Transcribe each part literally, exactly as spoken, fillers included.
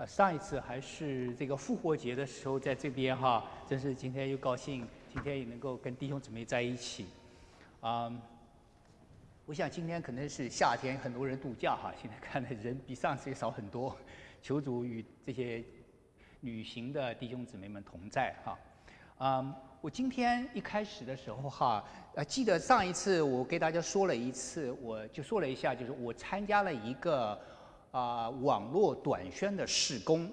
呃，上一次还是这个复活节的时候，在这边哈，真是今天又高兴，今天也能够跟弟兄姊妹在一起。啊、嗯，我想今天可能是夏天，很多人度假哈，现在看的人比上次也少很多。求主与这些旅行的弟兄姊妹们同在哈。啊、嗯，我今天一开始的时候哈，呃，记得上一次我给大家说了一次，我就说了一下，就是我参加了一个啊、呃、网络短宣的事工，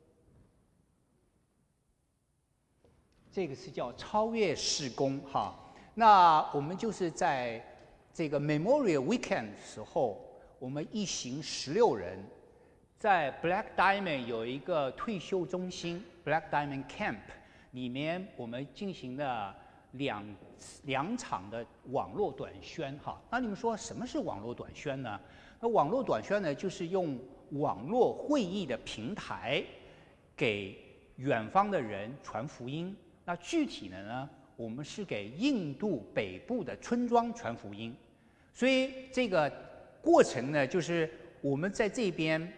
这个是叫超越事工哈。那我们就是在这个 Memorial Weekend 的时候，我们一行十六人，在 Black Diamond 有一个退休中心 Black Diamond Camp。里面我们进行了两两场的网络短宣哈。那你们说什么是网络短宣呢？那网络短宣呢，就是用网络会议的平台给远方的人传福音。那具体的呢，我们是给印度北部的村庄传福音。所以这个过程呢，就是我们在这边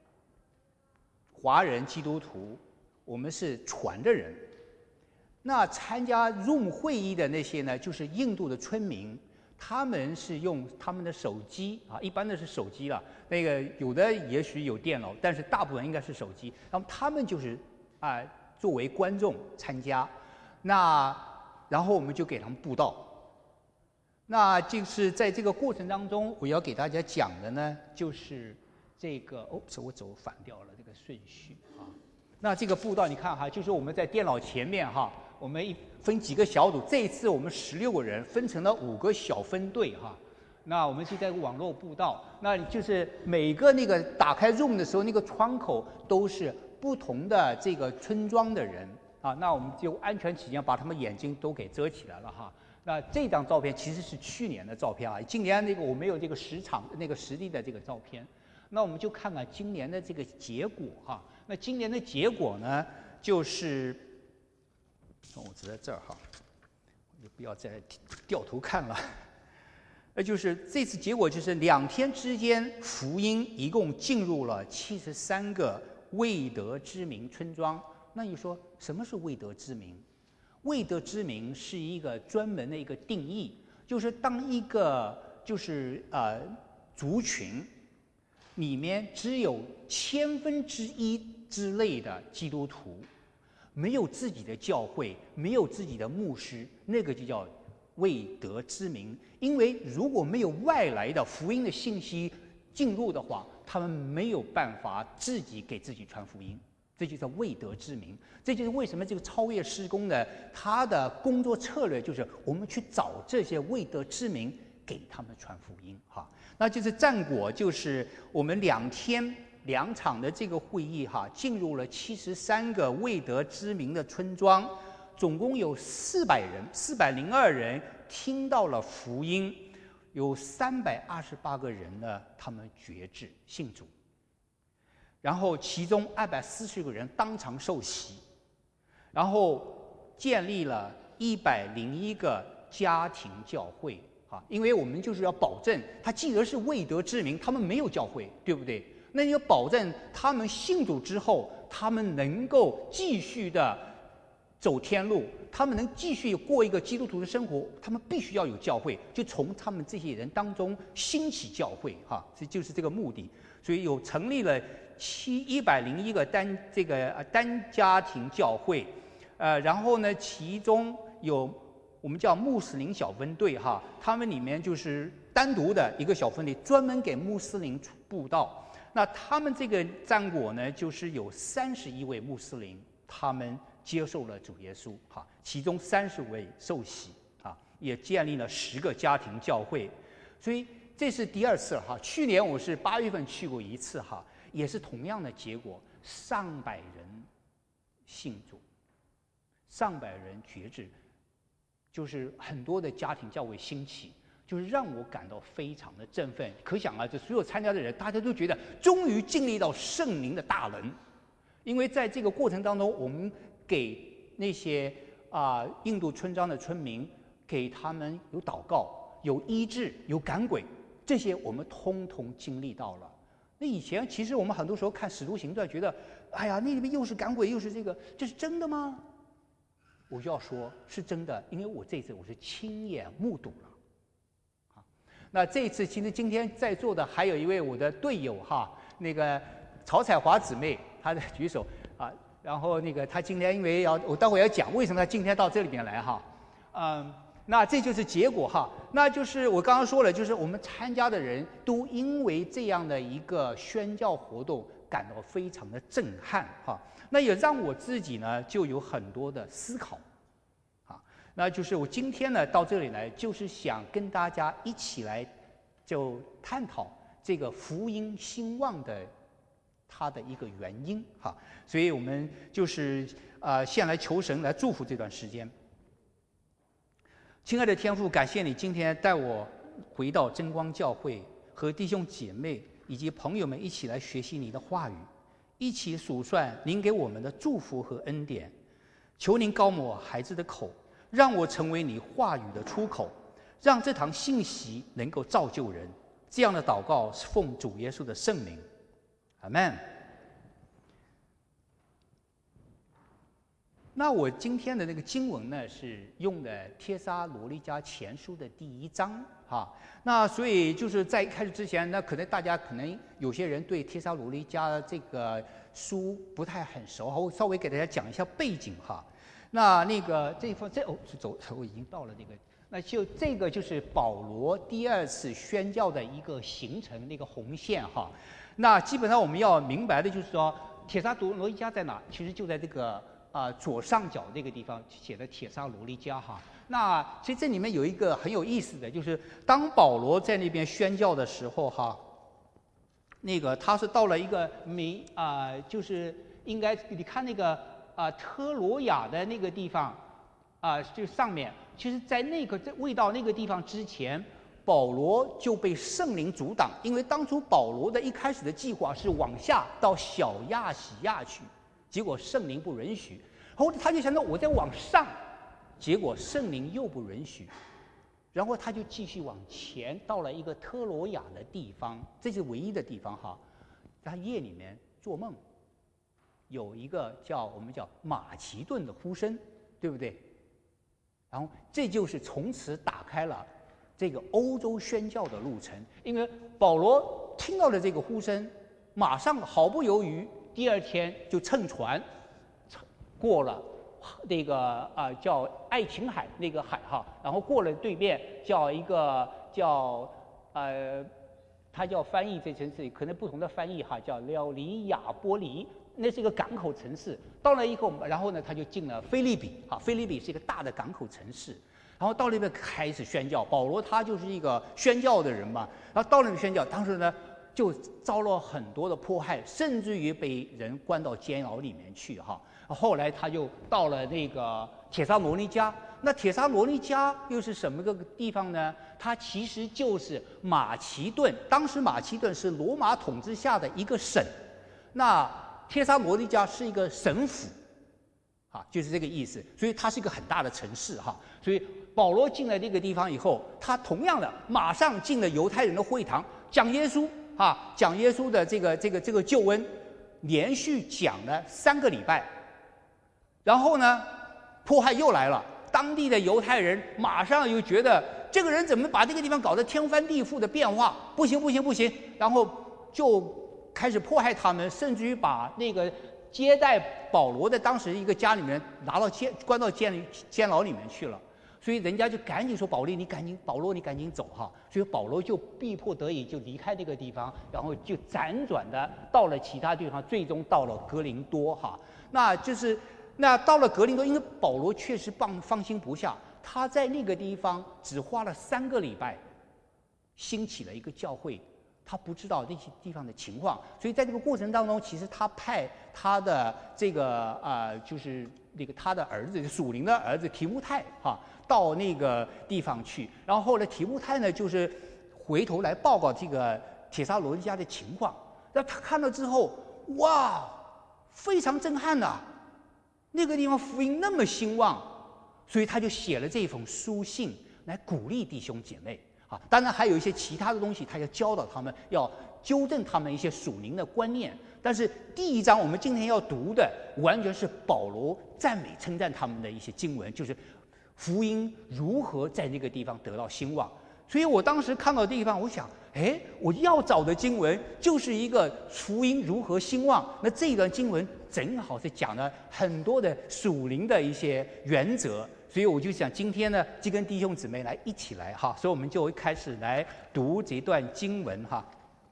华人基督徒，我们是传的人。那参加 Zoom 会议的那些呢，就是印度的村民，他们是用他们的手机啊，一般的是手机了。那个有的也许有电脑，但是大部分应该是手机。那么他们就是啊、呃，作为观众参加。那然后我们就给他们布道。那就是在这个过程当中，我要给大家讲的呢，就是这个哦，是我走反掉了这个顺序啊。那这个布道你看哈，就是我们在电脑前面哈。我们一分几个小组，这一次我们十六个人分成了五个小分队哈。那我们是在网络布道，那就是每个那个打开 Zoom 的时候，那个窗口都是不同的这个村庄的人啊。那我们就安全起见，把他们眼睛都给遮起来了哈。那这张照片其实是去年的照片啊，今年那个我没有这个实场那个实地的这个照片。那我们就看看今年的这个结果哈。那今年的结果呢，就是。我只在这儿哈，就不要再掉头看了。那就是这次结果就是两天之间，福音一共进入了七十三个未得之名村庄。那你说什么是未得之名？未得之名是一个专门的一个定义，就是当一个就是呃族群里面只有千分之一之类的基督徒。没有自己的教会，没有自己的牧师，那个就叫未得之名。因为如果没有外来的福音的信息进入的话，他们没有办法自己给自己传福音，这就叫未得之名。这就是为什么这个超越事工呢，他的工作策略就是我们去找这些未得之名，给他们传福音哈。那就是战果，就是我们两天。两场的这个会议哈，进入了七十三个未得之名的村庄，总共有四百人，四百零二人听到了福音，有三百二十八个人呢，他们决志信主，然后其中二百四十个人当场受洗，然后建立了一百零一个家庭教会啊，因为我们就是要保证，他既然是未得之名，他们没有教会，对不对？那你要保证他们信主之后，他们能够继续的走天路，他们能继续过一个基督徒的生活，他们必须要有教会，就从他们这些人当中兴起教会，哈，这就是这个目的。所以有成立了七一百零一个单这个单家庭教会，呃，然后呢，其中有我们叫穆斯林小分队，哈，他们里面就是单独的一个小分队，专门给穆斯林布道。那他们这个战果呢，就是有三十一位穆斯林，他们接受了主耶稣，哈，其中三十位受洗，啊，也建立了十个家庭教会，所以这是第二次了哈。去年我是八月份去过一次哈，也是同样的结果，上百人信主，上百人决志，就是很多的家庭教会兴起。就是让我感到非常的振奋，可想啊，这所有参加的人，大家都觉得终于经历到圣灵的大能，因为在这个过程当中，我们给那些啊、呃、印度村庄的村民，给他们有祷告、有医治、有赶鬼，这些我们通通经历到了。那以前其实我们很多时候看《使徒行传》，觉得哎呀，那里面又是赶鬼又是这个，这是真的吗？我就要说是真的，因为我这次我是亲眼目睹了。啊，那这次其实今天在座的还有一位我的队友哈，那个曹彩华姊妹，她在举手啊，然后那个她今天因为要我待会要讲为什么她今天到这里面来哈，嗯。那这就是结果哈，那就是我刚刚说了，就是我们参加的人都因为这样的一个宣教活动感到非常的震撼哈，那也让我自己呢就有很多的思考，啊，那就是我今天呢到这里来，就是想跟大家一起来就探讨这个福音兴旺的它的一个原因哈，所以我们就是呃先来求神来祝福这段时间。亲爱的天父，感谢你今天带我回到真光教会，和弟兄姐妹以及朋友们一起来学习你的话语，一起数算您给我们的祝福和恩典。求您高抹孩子的口，让我成为你话语的出口，让这堂信息能够造就人。这样的祷告是奉主耶稣的圣名，阿们。那我今天的那个经文呢，是用的帖撒罗尼迦前书的第一章哈。那所以就是在开始之前，那可能大家可能有些人对帖撒罗尼迦这个书不太很熟，我稍微给大家讲一下背景哈。那那个这方这哦，走，我已经到了那个，那就这个就是保罗第二次宣教的一个行程那个红线哈。那基本上我们要明白的就是说，帖撒罗尼迦在哪？其实就在这个。啊、呃，左上角这个地方写的帖撒罗尼迦哈。那其实这里面有一个很有意思的，就是当保罗在那边宣教的时候哈，那个他是到了一个没啊、呃，就是应该你看那个啊、呃、特罗亚的那个地方啊、呃，就上面，其实在那个在未到那个地方之前，保罗就被圣灵阻挡，因为当初保罗的一开始的计划是往下到小亚细亚去。结果圣灵不允许，后来他就想到我再往上，结果圣灵又不允许，然后他就继续往前，到了一个特罗亚的地方，这是唯一的地方哈。他夜里面做梦，有一个叫我们叫马其顿的呼声，对不对？然后这就是从此打开了这个欧洲宣教的路程，因为保罗听到了这个呼声，马上毫不犹豫。第二天就乘船过了那个啊、呃、叫爱琴海那个海哈，然后过了对面叫一个叫呃，他叫翻译这城市可能不同的翻译哈，叫廖里亚波利，那是一个港口城市。到了以后，然后呢他就进了菲利比哈，菲利比是一个大的港口城市。然后到那边开始宣教，保罗他就是一个宣教的人嘛，然后到那边宣教，当时呢。就遭了很多的迫害，甚至于被人关到监牢里面去哈。后来他就到了那个帖撒罗尼迦，那帖撒罗尼迦又是什么个地方呢？它其实就是马其顿，当时马其顿是罗马统治下的一个省，那帖撒罗尼迦是一个省府，啊，就是这个意思。所以它是一个很大的城市哈。所以保罗进了这个地方以后，他同样的马上进了犹太人的会堂，讲耶稣。啊，讲耶稣的这个这个这个救恩，连续讲了三个礼拜，然后呢，迫害又来了。当地的犹太人马上又觉得这个人怎么把这个地方搞得天翻地覆的变化？不行不行不行！然后就开始迫害他们，甚至于把那个接待保罗的当时一个家里面拿到监关到监监牢里面去了。所以人家就赶紧说保利，你赶紧，保罗你赶紧走哈。所以保罗就逼迫得已就离开那个地方，然后就辗转的到了其他地方，最终到了格林多哈。那就是那到了格林多，因为保罗确实放放心不下，他在那个地方只花了三个礼拜，兴起了一个教会。他不知道那些地方的情况，所以在这个过程当中，其实他派他的这个呃，就是那个他的儿子属灵的儿子提摩太哈、啊，到那个地方去。然后后来提摩太呢，就是回头来报告这个帖撒罗尼迦的情况。那他看了之后，哇，非常震撼呐、啊！那个地方福音那么兴旺，所以他就写了这封书信来鼓励弟兄姐妹。 啊。当然还有一些其他的东西，他要教导他们，要纠正他们一些属灵的观念。但是第一章我们今天要读的，完全是保罗赞美称赞他们的一些经文，就是福音如何在那个地方得到兴旺。所以我当时看到地方，我想，哎，我要找的经文就是一个福音如何兴旺。那这段经文正好是讲了很多的属灵的一些原则，所以我就想今天呢，就跟弟兄姊妹来一起来哈，所以我们就会开始来读这段经文哈。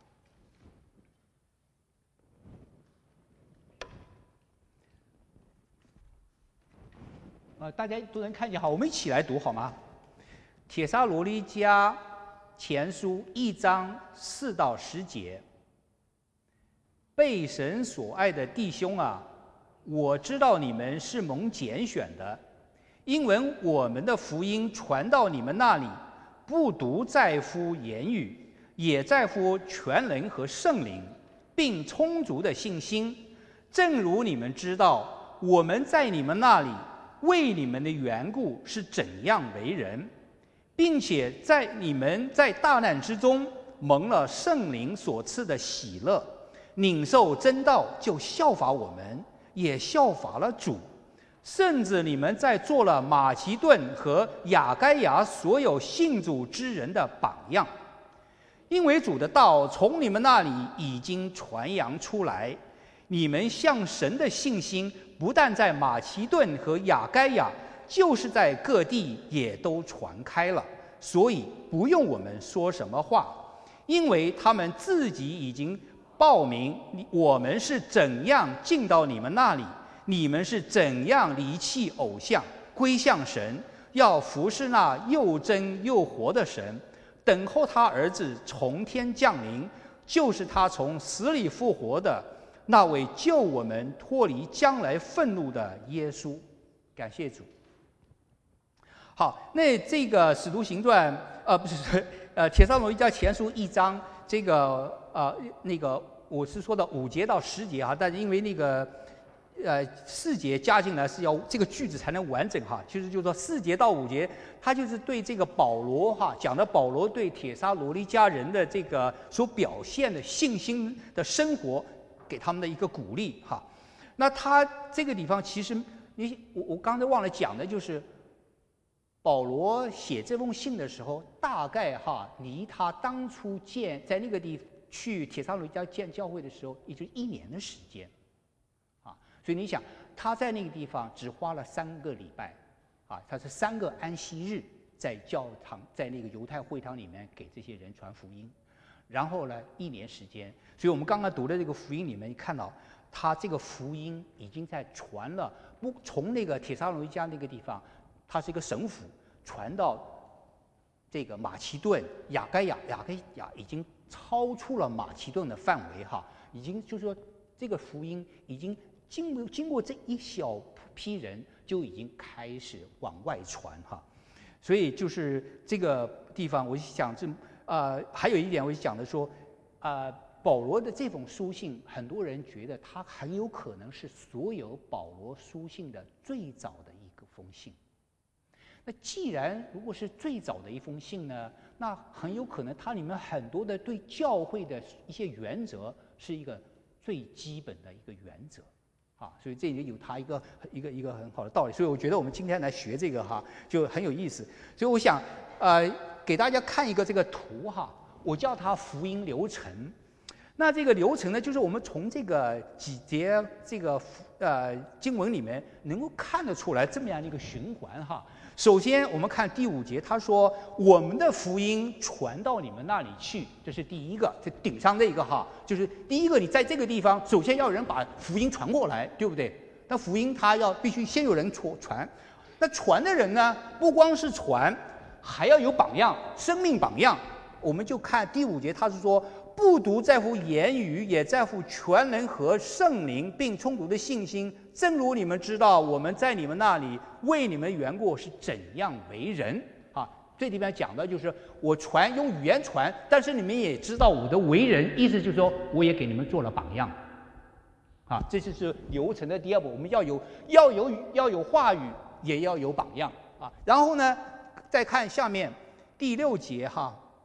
呃，大家都能看见好，我们一起来读好吗？帖撒罗尼迦前书一章四到十节，被神所爱的弟兄啊，我知道你们是蒙拣选的，因为我们的福音传到你们那里，不独在乎言语，也在乎全能和圣灵，并充足的信心。正如你们知道，我们在你们那里为你们的缘故是怎样为人，并且在你们在大难之中蒙了圣灵所赐的喜乐，领受真道，就效法我们，也效法了主。甚至你们在做了马其顿和亚该亚所有信主之人的榜样，因为主的道从你们那里已经传扬出来，你们向神的信心不但在马其顿和亚该亚，就是在各地也都传开了，所以不用我们说什么话，因为他们自己已经报明我们是怎样进到你们那里，你们是怎样离弃偶像，归向神，要服侍那又真又活的神，等候他儿子从天降临，就是他从死里复活的那位救我们脱离将来愤怒的耶稣。感谢主。好，那这个使徒行传，呃，不是，呃，帖撒罗尼迦前书一章，这个呃那个我是说的五节到十节哈，但是因为那个呃四节加进来是要这个句子才能完整哈，其实就是说四节到五节，他就是对这个保罗哈讲的保罗对帖撒罗尼迦人的这个所表现的信心的生活，给他们的一个鼓励哈。那他这个地方其实你我我刚才忘了讲的就是。保罗写这封信的时候，大概哈离他当初建在那个地去帖撒罗尼迦建教会的时候，也就一年的时间，啊，所以你想他在那个地方只花了三个礼拜，啊，他是三个安息日在教堂，在那个犹太会堂里面给这些人传福音，然后呢一年时间，所以我们刚刚读的这个福音里面看到，他这个福音已经在传了，不从那个帖撒罗尼迦那个地方。他是一个省府，传到这个马其顿、亚该亚，亚该亚已经超出了马其顿的范围哈，已经就是说这个福音已经经过经过这一小批人就已经开始往外传哈，所以就是这个地方，我想这呃还有一点我讲的说，呃保罗的这封书信，很多人觉得他很有可能是所有保罗书信的最早的一个封信。那既然如果是最早的一封信呢，那很有可能它里面很多的对教会的一些原则是一个最基本的一个原则，啊，所以这里有它一个一个一个很好的道理。所以我觉得我们今天来学这个哈就很有意思。所以我想呃给大家看一个这个图哈，我叫它福音流程。那这个流程呢，就是我们从这个几节这个呃经文里面能够看得出来这么样的一个循环哈。首先，我们看第五节，他说：“我们的福音传到你们那里去。”这是第一个，这顶上这个哈，就是第一个，你在这个地方，首先要有人把福音传过来，对不对？那福音它要必须先有人传，那传的人呢，不光是传，还要有榜样，生命榜样。我们就看第五节，他是说。不独在乎言语，也在乎全能和圣灵，并充足的信心。正如你们知道，我们在你们那里为你们缘故是怎样为人啊？这里边讲的就是我传用语言传，但是你们也知道我的为人，意思就是说我也给你们做了榜样啊。这就是流程的第二步，我们要有要有要有话语，也要有榜样啊。然后呢，再看下面第六节哈。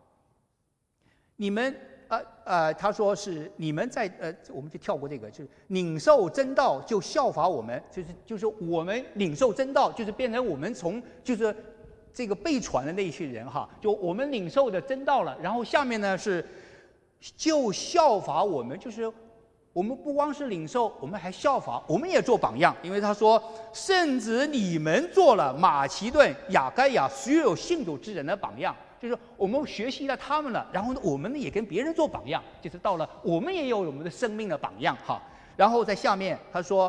你们呃呃，他说是你们在呃，我们就跳过这个，就是领受真道就效法我们，就是就是我们领受真道，就是变成我们从就是这个被传的那些人哈，就我们领受的真道了。然后下面呢是就效法我们，就是我们不光是领受，我们还效法，我们也做榜样。因为他说，甚至你们做了马其顿、雅该亚所有信主之人的榜样。就是我们学习了他们了，然后呢，我们呢也跟别人做榜样，就是到了我们也有我们的生命的榜样哈。然后在下面他说，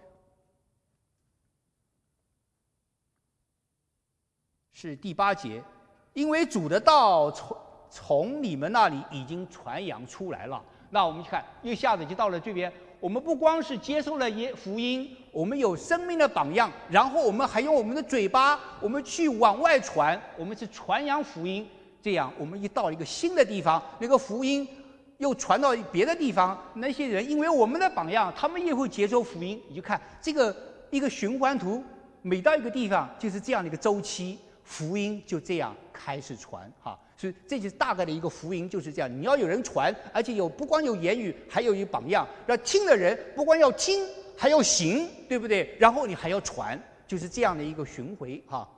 是第八节，因为主的道从从你们那里已经传扬出来了。那我们看，一下子就到了这边，我们不光是接受了耶福音，我们有生命的榜样，然后我们还用我们的嘴巴，我们去往外传，我们是传扬福音。这样，我们一到一个新的地方，那个福音又传到别的地方，那些人因为我们的榜样，他们也会接受福音。你就看这个一个循环图，每到一个地方就是这样的一个周期，福音就这样开始传哈。所以这就是大概的一个福音，就是这样。你要有人传，而且有不光有言语，还有一榜样。那听的人不光要听，还要行，对不对？然后你还要传，就是这样的一个巡回哈。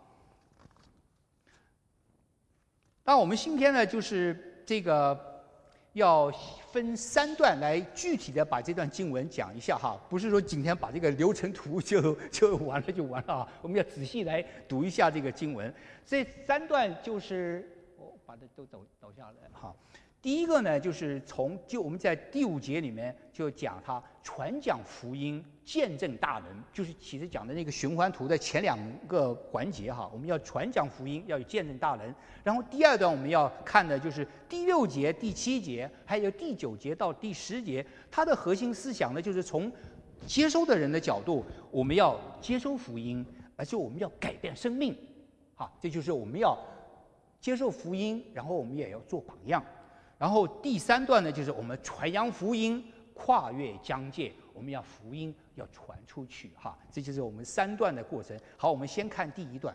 那我们今天呢，就是这个要分三段来具体的把这段经文讲一下哈，不是说今天把这个流程图就就完了就完了啊，我们要仔细来读一下这个经文。这三段就是。把它都抖抖下来哈。第一个呢，就是从就我们在第五节里面就讲他传讲福音、见证大能，就是其实讲的那个循环图的前两个环节哈。我们要传讲福音，要有见证大能。然后第二段我们要看的就是第六节、第七节，还有第九节到第十节，它的核心思想呢，就是从接收的人的角度，我们要接收福音，而且我们要改变生命，哈，这就是我们要。接受福音，然后我们也要做榜样。然后第三段呢，就是我们传扬福音，跨越疆界，我们要福音要传出去哈。这就是我们三段的过程。好，我们先看第一段。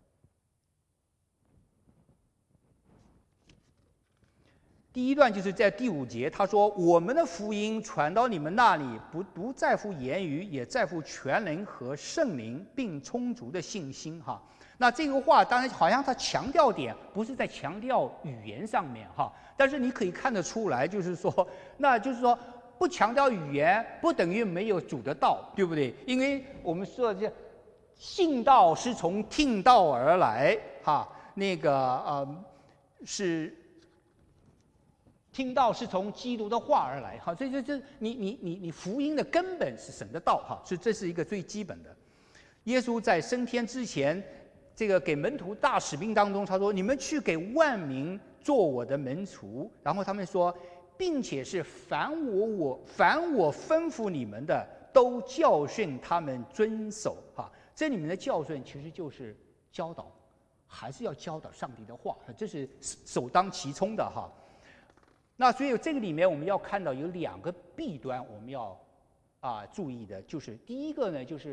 第一段就是在第五节，他说：“我们的福音传到你们那里，不不在乎言语，也在乎全能和圣灵，并充足的信心。”哈。那这个话当然好像他强调点不是在强调语言上面哈，但是你可以看得出来，就是说，那就是说不强调语言不等于没有主的道，对不对？因为我们说这信道是从听道而来哈，那个呃是听道是从基督的话而来哈，所以这这你你你你福音的根本是神的道哈，所以这是一个最基本的。耶稣在升天之前。这个给门徒大使命当中，他说：“你们去给万民做我的门徒。”然后他们说，并且是凡我我凡我吩咐你们的，都教训他们遵守。哈，这里面的教训其实就是教导，还是要教导上帝的话，这是首当其冲的哈。那所以这个里面我们要看到有两个弊端，我们要啊注意的，就是第一个呢，就是。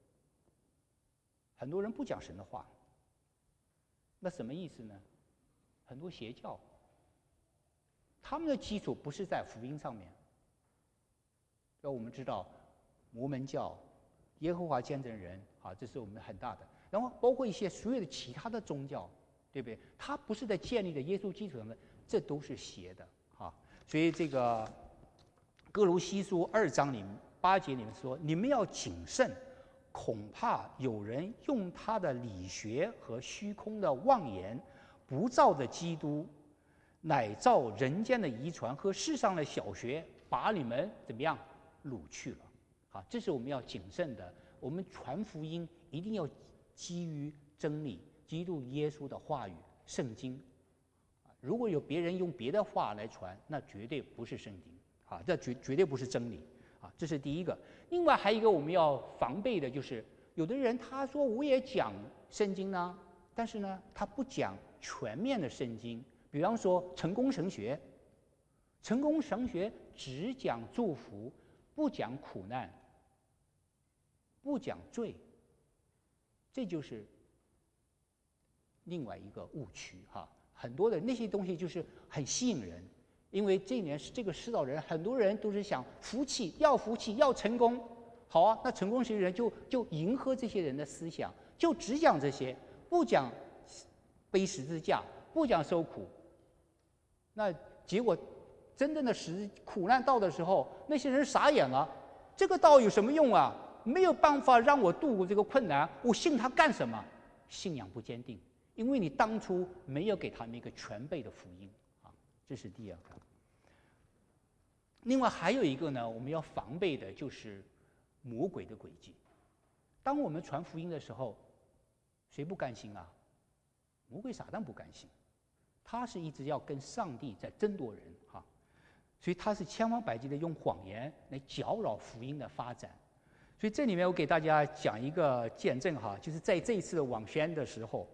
很多人不讲神的话，那什么意思呢？很多邪教，他们的基础不是在福音上面。要我们知道，摩门教、耶和华见证人啊，这是我们很大的。然后包括一些所有的其他的宗教，对不对？它不是在建立的耶稣基础上的，这都是邪的啊。所以这个哥罗西书二章里面八节里面说，你们要谨慎。恐怕有人用他的理学和虚空的妄言，不照着基督，乃照人间的遗传和世上的小学，把你们怎么样掳去了？啊，这是我们要谨慎的。我们传福音一定要基于真理，基督耶稣的话语、圣经。如果有别人用别的话来传，那绝对不是圣经啊，这绝绝对不是真理。这是第一个。另外还有一个我们要防备的，就是有的人他说我也讲圣经呢，但是呢他不讲全面的圣经。比方说成功神学，成功神学只讲祝福，不讲苦难，不讲罪，这就是另外一个误区哈。 很多的那些东西就是很吸引人，因为这一年这个世道人，很多人都是想福气，要福气，要成功。好啊，那成功学人就就迎合这些人的思想，就只讲这些，不讲背十字架，不讲受苦。那结果真正的时苦难到的时候，那些人傻眼了，这个道有什么用啊？没有办法让我度过这个困难，我信他干什么？信仰不坚定，因为你当初没有给他们一个全备的福音啊，这是第二个。另外还有一个呢，我们要防备的就是魔鬼的诡计。当我们传福音的时候，谁不甘心啊？魔鬼撒旦不甘心，他是一直要跟上帝在争夺人哈，所以他是千方百计的用谎言来搅扰福音的发展。所以这里面我给大家讲一个见证哈，就是在这一次的网宣的时候，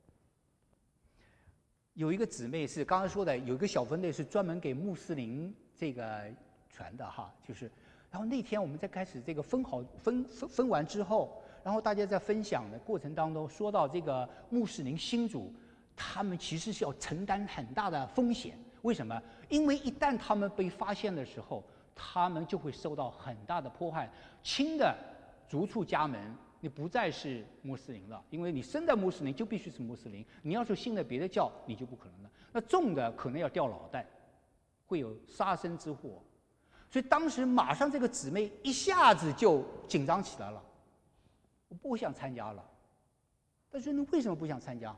有一个姊妹是刚刚说的，有一个小分队是专门给穆斯林这个传的哈，就是，然后那天我们在开始这个分好分分分完之后，然后大家在分享的过程当中说到这个穆斯林新主，他们其实是要承担很大的风险，为什么？因为一旦他们被发现的时候，他们就会受到很大的迫害，轻的逐出家门，你不再是穆斯林了，因为你生在穆斯林就必须是穆斯林，你要是信了别的教，你就不可能了。那重的可能要掉脑袋，会有杀身之祸。所以当时马上这个姊妹一下子就紧张起来了，我不想参加了。但是你为什么不想参加？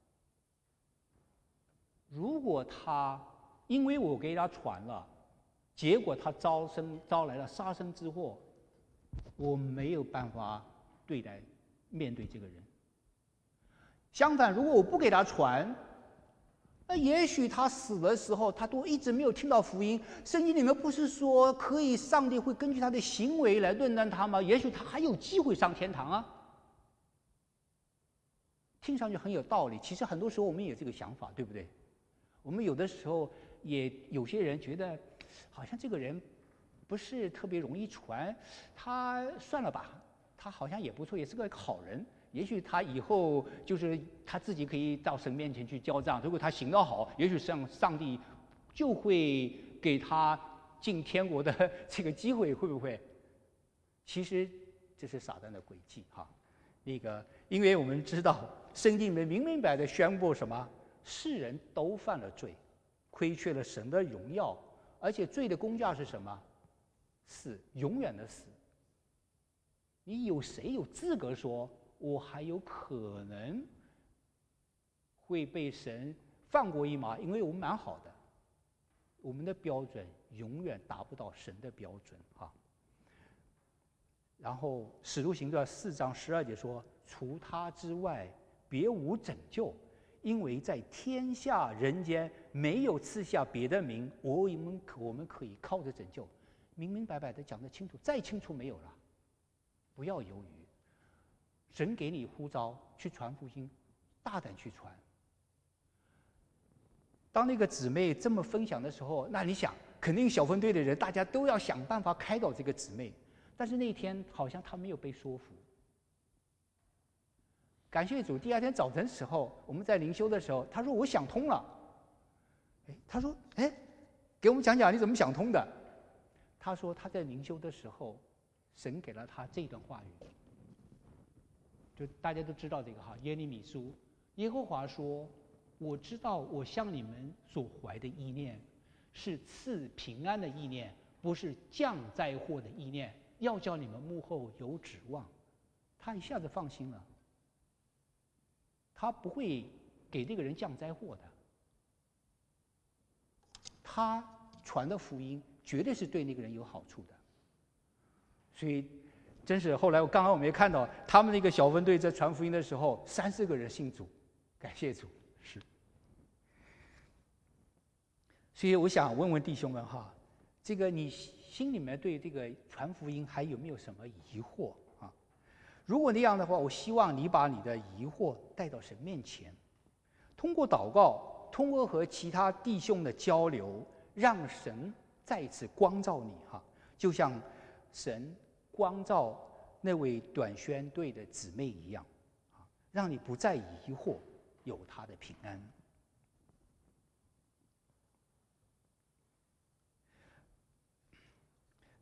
如果他因为我给他传了，结果他招生招来了杀身之祸，我没有办法对待面对这个人。相反，如果我不给他传，那也许他死的时候，他都一直没有听到福音。圣经里面不是说可以上帝会根据他的行为来论断他吗？也许他还有机会上天堂啊。听上去很有道理，其实很多时候我们也有这个想法，对不对？我们有的时候也有些人觉得，好像这个人不是特别容易传，他算了吧，他好像也不错，也是个好人。也许他以后就是他自己可以到神面前去交账，如果他行得好，也许上上帝就会给他进天国的这个机会，会不会？其实这是撒旦的诡计哈。那个，因为我们知道圣经里面明明白白的宣布什么，世人都犯了罪，亏缺了神的荣耀，而且罪的工价是什么？死，永远的死。你有谁有资格说我还有可能会被神放过一马？因为我们蛮好的，我们的标准永远达不到神的标准哈。然后《使徒行传》四章十二节说：“除他之外，别无拯救，因为在天下人间没有赐下别的名，我们可我们可以靠着拯救。”明明白白的讲得清楚，再清楚没有了。不要犹豫，神给你呼召去传福音，大胆去传。当那个姊妹这么分享的时候，那你想，肯定小分队的人大家都要想办法开导这个姊妹。但是那天好像他没有被说服。感谢主，第二天早晨时候，我们在灵修的时候，他说我想通了。哎，他说，哎，给我们讲讲你怎么想通的。他说他在灵修的时候，神给了他这段话语，就大家都知道这个哈，耶利米书，耶和华说：“我知道我向你们所怀的意念，是赐平安的意念，不是降灾祸的意念。”要叫你们幕后有指望，他一下子放心了。他不会给这个人降灾祸的，他传的福音绝对是对那个人有好处的。所以，真是后来我刚刚我们也看到，他们那个小分队在传福音的时候，三四个人信主，感谢主，是。所以我想问问弟兄们哈，这个你心里面对这个传福音还有没有什么疑惑啊？如果那样的话，我希望你把你的疑惑带到神面前，通过祷告，通过和其他弟兄的交流，让神再次光照你哈，就像神光照那位短宣队的姊妹一样，啊，让你不再疑惑，有他的平安。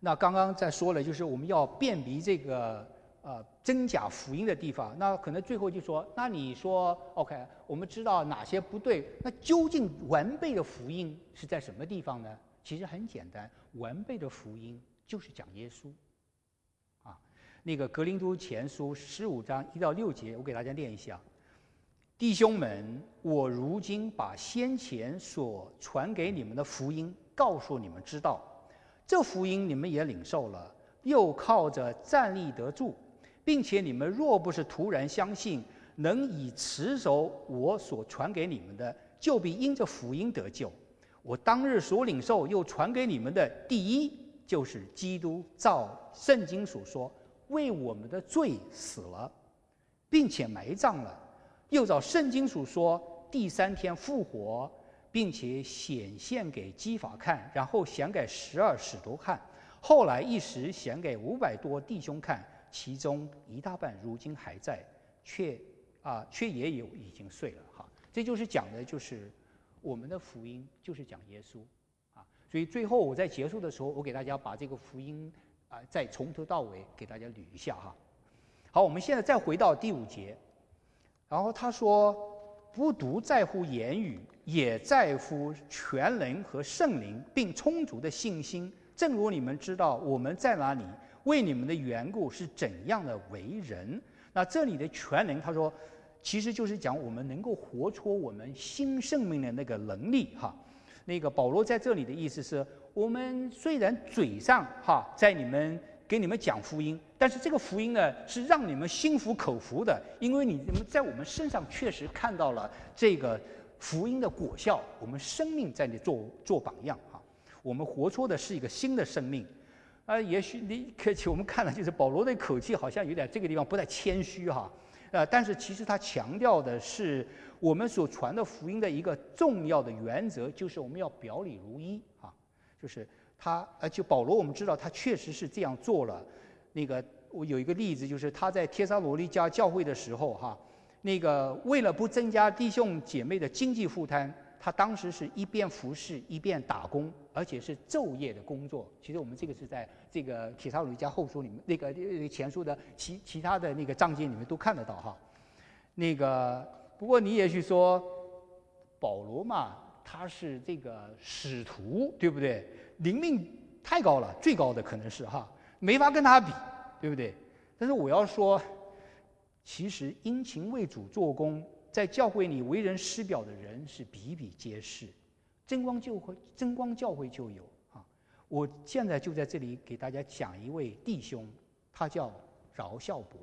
那刚刚在说了，就是我们要辨别这个呃真假福音的地方。那可能最后就说，那你说 OK， 我们知道哪些不对，那究竟完备的福音是在什么地方呢？其实很简单，完备的福音就是讲耶稣。啊，那个格林都前书十五章一到六节，我给大家念一下。弟兄们，我如今把先前所传给你们的福音告诉你们知道，这福音你们也领受了，又靠着站立得住，并且你们若不是突然相信，能以持守我所传给你们的，就必因这福音得救。我当日所领受又传给你们的第一，就是基督照圣经所说，为我们的罪死了，并且埋葬了。又照圣经所说，第三天复活，并且显现给基法看，然后显给十二使徒看，后来一时显给五百多弟兄看，其中一大半如今还在，却啊却也有已经睡了哈。这就是讲的，就是我们的福音就是讲耶稣啊。所以最后我在结束的时候，我给大家把这个福音啊再从头到尾给大家捋一下哈。好，我们现在再回到第五节。然后他说，不独在乎言语，也在乎全能和圣灵，并充足的信心。正如你们知道我们在哪里，为你们的缘故是怎样的为人。那这里的全能，他说其实就是讲我们能够活出我们新生命的那个能力哈。那个保罗在这里的意思是，我们虽然嘴上哈在你们给你们讲福音，但是这个福音呢是让你们心服口服的，因为你们在我们身上确实看到了这个福音的果效，我们生命在那做做榜样哈。我们活出的是一个新的生命，啊、呃，也许你可以我们看了就是保罗的口气好像有点这个地方不太谦虚哈，呃，但是其实他强调的是我们所传的福音的一个重要的原则，就是我们要表里如一啊，就是他呃，就保罗我们知道他确实是这样做了。那个我有一个例子，就是他在帖撒罗尼迦教会的时候哈，那个为了不增加弟兄姐妹的经济负担，他当时是一边服侍一边打工，而且是昼夜的工作。其实我们这个是在这个帖撒罗尼迦后书里面，那个那个前书的其其他的那个章节里面都看得到哈。那个不过你也许说，保罗嘛，他是这个使徒，对不对？灵命太高了，最高的可能是哈，没法跟他比，对不对？但是我要说，其实殷勤为主做工，在教会里为人师表的人是比比皆是，真光教会真光教会就有啊。我现在就在这里给大家讲一位弟兄，他叫饶孝伯。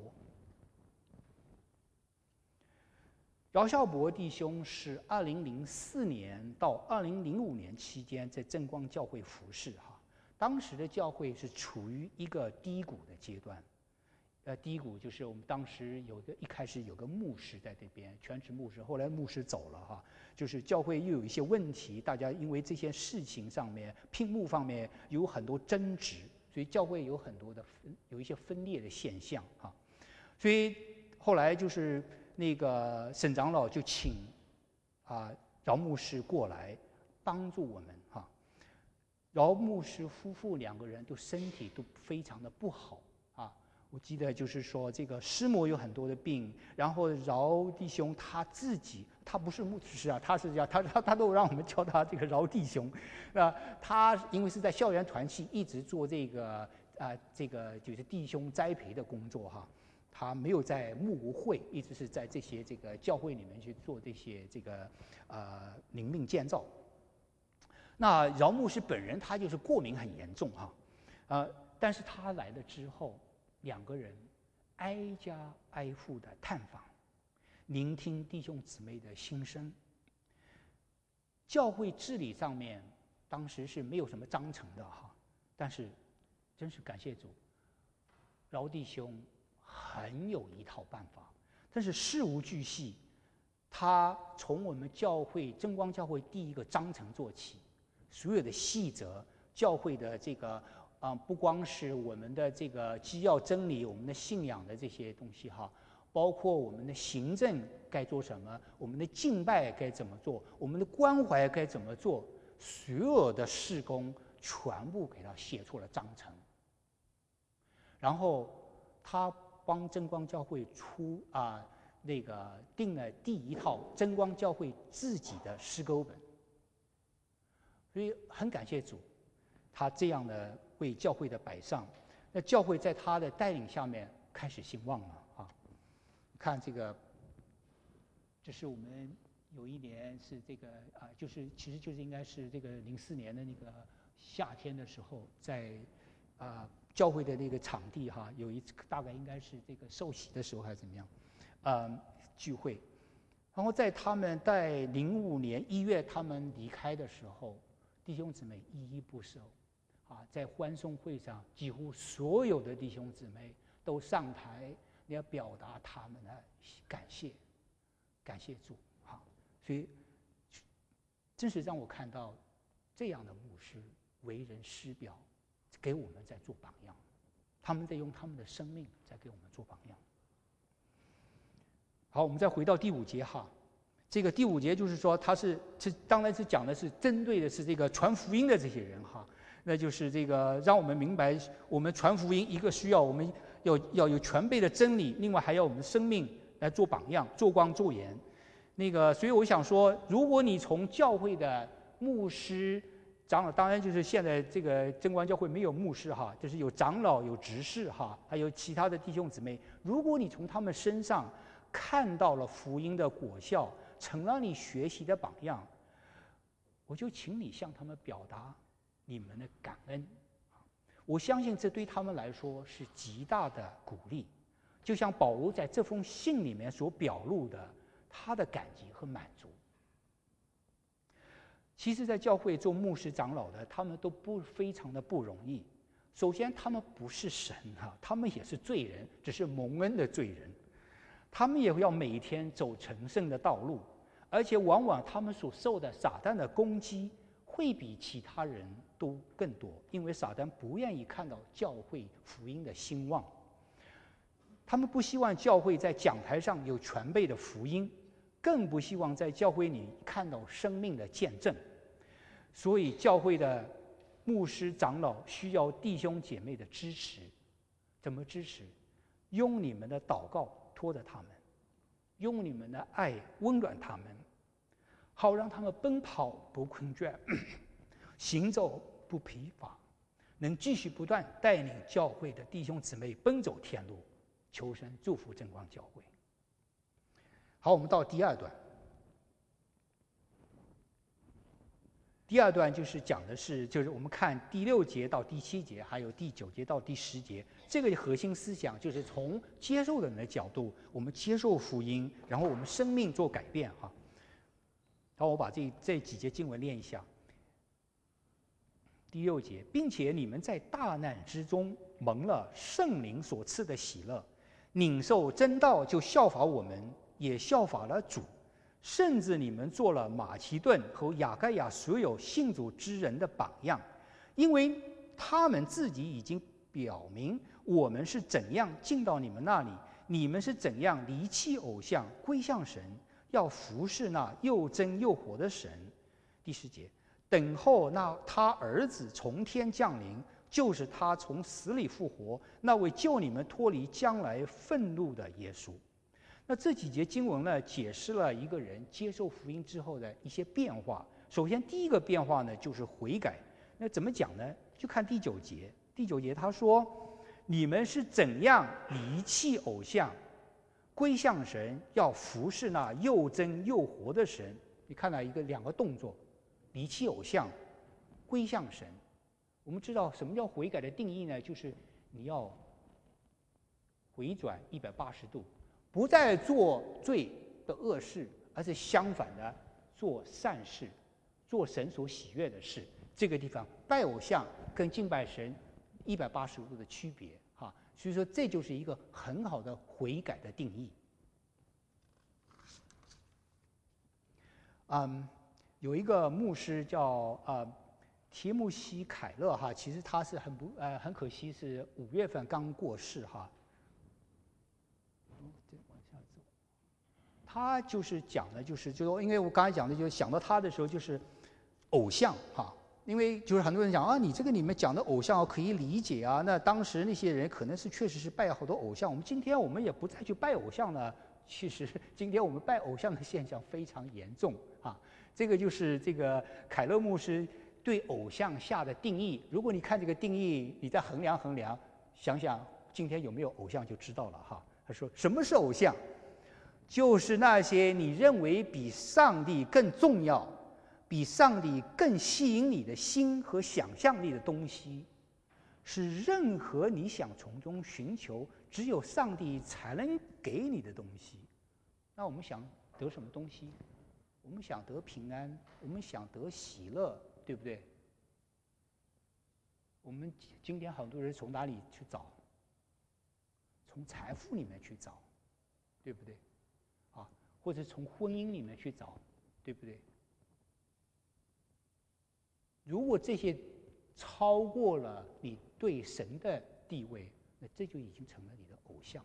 饶孝伯弟兄是二零零四年到二零零五年期间在真光教会服侍哈。当时的教会是处于一个低谷的阶段，呃，低谷就是我们当时有个一开始有个牧师在这边，全职牧师，后来牧师走了哈，就是教会又有一些问题，大家因为这些事情上面聘牧方面有很多争执，所以教会有很多的有一些分裂的现象哈，所以后来就是那个沈长老就请啊饶牧师过来帮助我们哈。饶牧师夫妇两个人都身体都非常的不好啊，我记得就是说这个师母有很多的病，然后饶弟兄他自己，他不是牧师啊，他是叫他他他都让我们叫他这个饶弟兄，啊，他因为是在校园团契一直做这个啊、呃、这个就是弟兄栽培的工作哈，他没有在牧会，一直是在这些这个教会里面去做这些这个呃灵命建造。那饶牧师本人他就是过敏很严重哈，呃，但是他来了之后，两个人挨家挨户的探访，聆听弟兄姊妹的心声。教会治理上面当时是没有什么章程的哈，但是真是感谢主，饶弟兄很有一套办法，但是事无巨细，他从我们教会真光教会第一个章程做起。所有的细则，教会的这个啊、呃，不光是我们的这个基要真理，我们的信仰的这些东西哈，包括我们的行政该做什么，我们的敬拜该怎么做，我们的关怀该怎么做，所有的事工全部给他写出了章程然后他帮真光教会出啊、那个定了第一套真光教会自己的诗歌本，所以很感谢主，他这样的为教会的摆上，那教会在他的带领下面开始兴旺了啊！看这个，这是我们有一年是这个啊，就是其实就是应该是这个零四年的那个夏天的时候，在啊教会的那个场地哈，有一次大概应该是这个受洗的时候还是怎么样，嗯聚会，然后在他们在零五年一月他们离开的时候，弟兄姊妹依依不舍，啊，在欢送会上，几乎所有的弟兄姊妹都上台，要表达他们的感谢，感谢主啊！所以，真是让我看到这样的牧师为人师表，给我们在做榜样，他们在用他们的生命在给我们做榜样。好，我们再回到第五节哈，这个第五节就是说，他是这当然是讲的是针对的是这个传福音的这些人哈。那就是这个让我们明白，我们传福音，一个需要我们要要有全备的真理，另外还要我们的生命来做榜样，做光做盐。那个，所以我想说，如果你从教会的牧师、长老，当然就是现在这个真光教会没有牧师哈，就是有长老、有执事哈，还有其他的弟兄姊妹。如果你从他们身上看到了福音的果效，成了你学习的榜样，我就请你向他们表达你们的感恩，我相信这对他们来说是极大的鼓励。就像保罗在这封信里面所表露的，他的感激和满足。其实，在教会做牧师长老的，他们都不非常的不容易。首先，他们不是神啊，他们也是罪人，只是蒙恩的罪人。他们也要每天走成圣的道路，而且往往他们所受的撒旦的攻击会比其他人都更多，因为撒旦不愿意看到教会福音的兴旺，他们不希望教会在讲台上有全备的福音，更不希望在教会里看到生命的见证。所以教会的牧师长老需要弟兄姐妹的支持。怎么支持？用你们的祷告托着他们，用你们的爱温暖他们，好让他们奔跑不困倦，行走不疲乏，能继续不断带领教会的弟兄姊妹奔走天路。求神祝福真光教会。好，我们到第二段。第二段就是讲的是，就是我们看第六节到第七节，还有第九节到第十节，这个核心思想就是从接受的人的角度，我们接受福音，然后我们生命做改变哈。好，我把这这几节经文念一下。第六节，并且你们在大难之中蒙了圣灵所赐的喜乐，领受真道，就效法我们，也效法了主。甚至你们做了马其顿和亚该亚所有信主之人的榜样，因为他们自己已经表明我们是怎样进到你们那里，你们是怎样离弃偶像归向神，要服侍那又真又活的神。第十节，等候那他儿子从天降临，就是他从死里复活，那位救你们脱离将来愤怒的耶稣。那这几节经文呢，解释了一个人接受福音之后的一些变化。首先，第一个变化呢，就是悔改。那怎么讲呢？就看第九节。第九节他说：“你们是怎样离弃偶像，归向神，要服侍那又真又活的神。”你看到一个两个动作：离弃偶像，归向神。我们知道什么叫悔改的定义呢？就是你要回转一百八十度。不再做罪的恶事，而是相反的做善事，做神所喜悦的事。这个地方拜偶像跟敬拜神一百八十度的区别哈，所以说这就是一个很好的悔改的定义。嗯，有一个牧师叫呃提姆西凯勒哈，其实他是很不呃很可惜是五月份刚过世哈。他就是讲的，就是就因为我刚才讲的，就是想到他的时候，就是偶像哈， 因为就是很多人讲啊，你这个里面讲的偶像可以理解啊，那当时那些人可能是确实是拜好多偶像，我们今天我们也不再去拜偶像了。其实今天我们拜偶像的现象非常严重啊，这个就是这个凯勒牧师对偶像下的定义。如果你看这个定义，你再衡量衡量，想想今天有没有偶像就知道了哈。他说什么是偶像？就是那些你认为比上帝更重要、比上帝更吸引你的心和想象力的东西，是任何你想从中寻求只有上帝才能给你的东西。那我们想得什么东西？我们想得平安，我们想得喜乐，对不对？我们今天很多人从哪里去找？从财富里面去找，对不对？啊，或者从婚姻里面去找，对不对？如果这些超过了你对神的地位，那这就已经成了你的偶像了。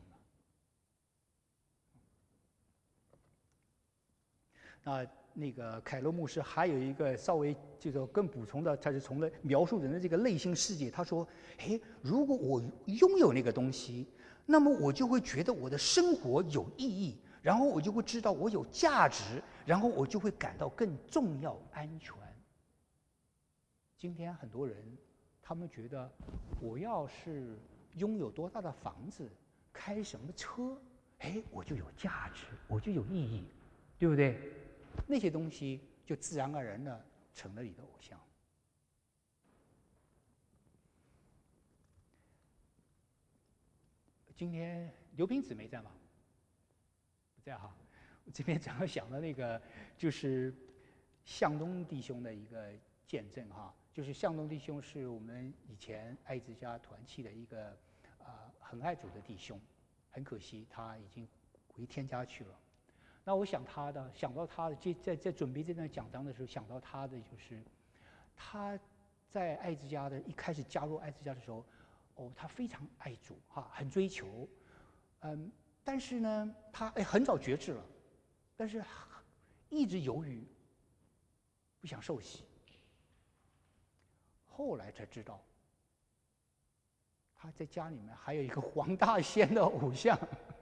那那个凯勒牧师还有一个稍微就是更补充的，他是从了描述人的这个内心世界。他说：“哎，如果我拥有那个东西，那么我就会觉得我的生活有意义，然后我就会知道我有价值，然后我就会感到更重要、安全。”今天很多人，他们觉得我要是拥有多大的房子，开什么车，哎，我就有价值，我就有意义，对不对？那些东西就自然而然的成了你的偶像。今天刘平姊妹在吗？不在哈。我这边正好想到那个，就是向东弟兄的一个见证哈。就是向东弟兄是我们以前爱之家团契的一个呃很爱主的弟兄，很可惜他已经回天家去了。那我想他的，想到他的，在在准备这段讲章的时候，想到他的就是，他在爱之家的一开始加入爱之家的时候，哦，他非常爱主哈，很追求，嗯，但是呢，他哎很早觉知了，但是一直犹豫，不想受洗。后来才知道，他在家里面还有一个黄大仙的偶像。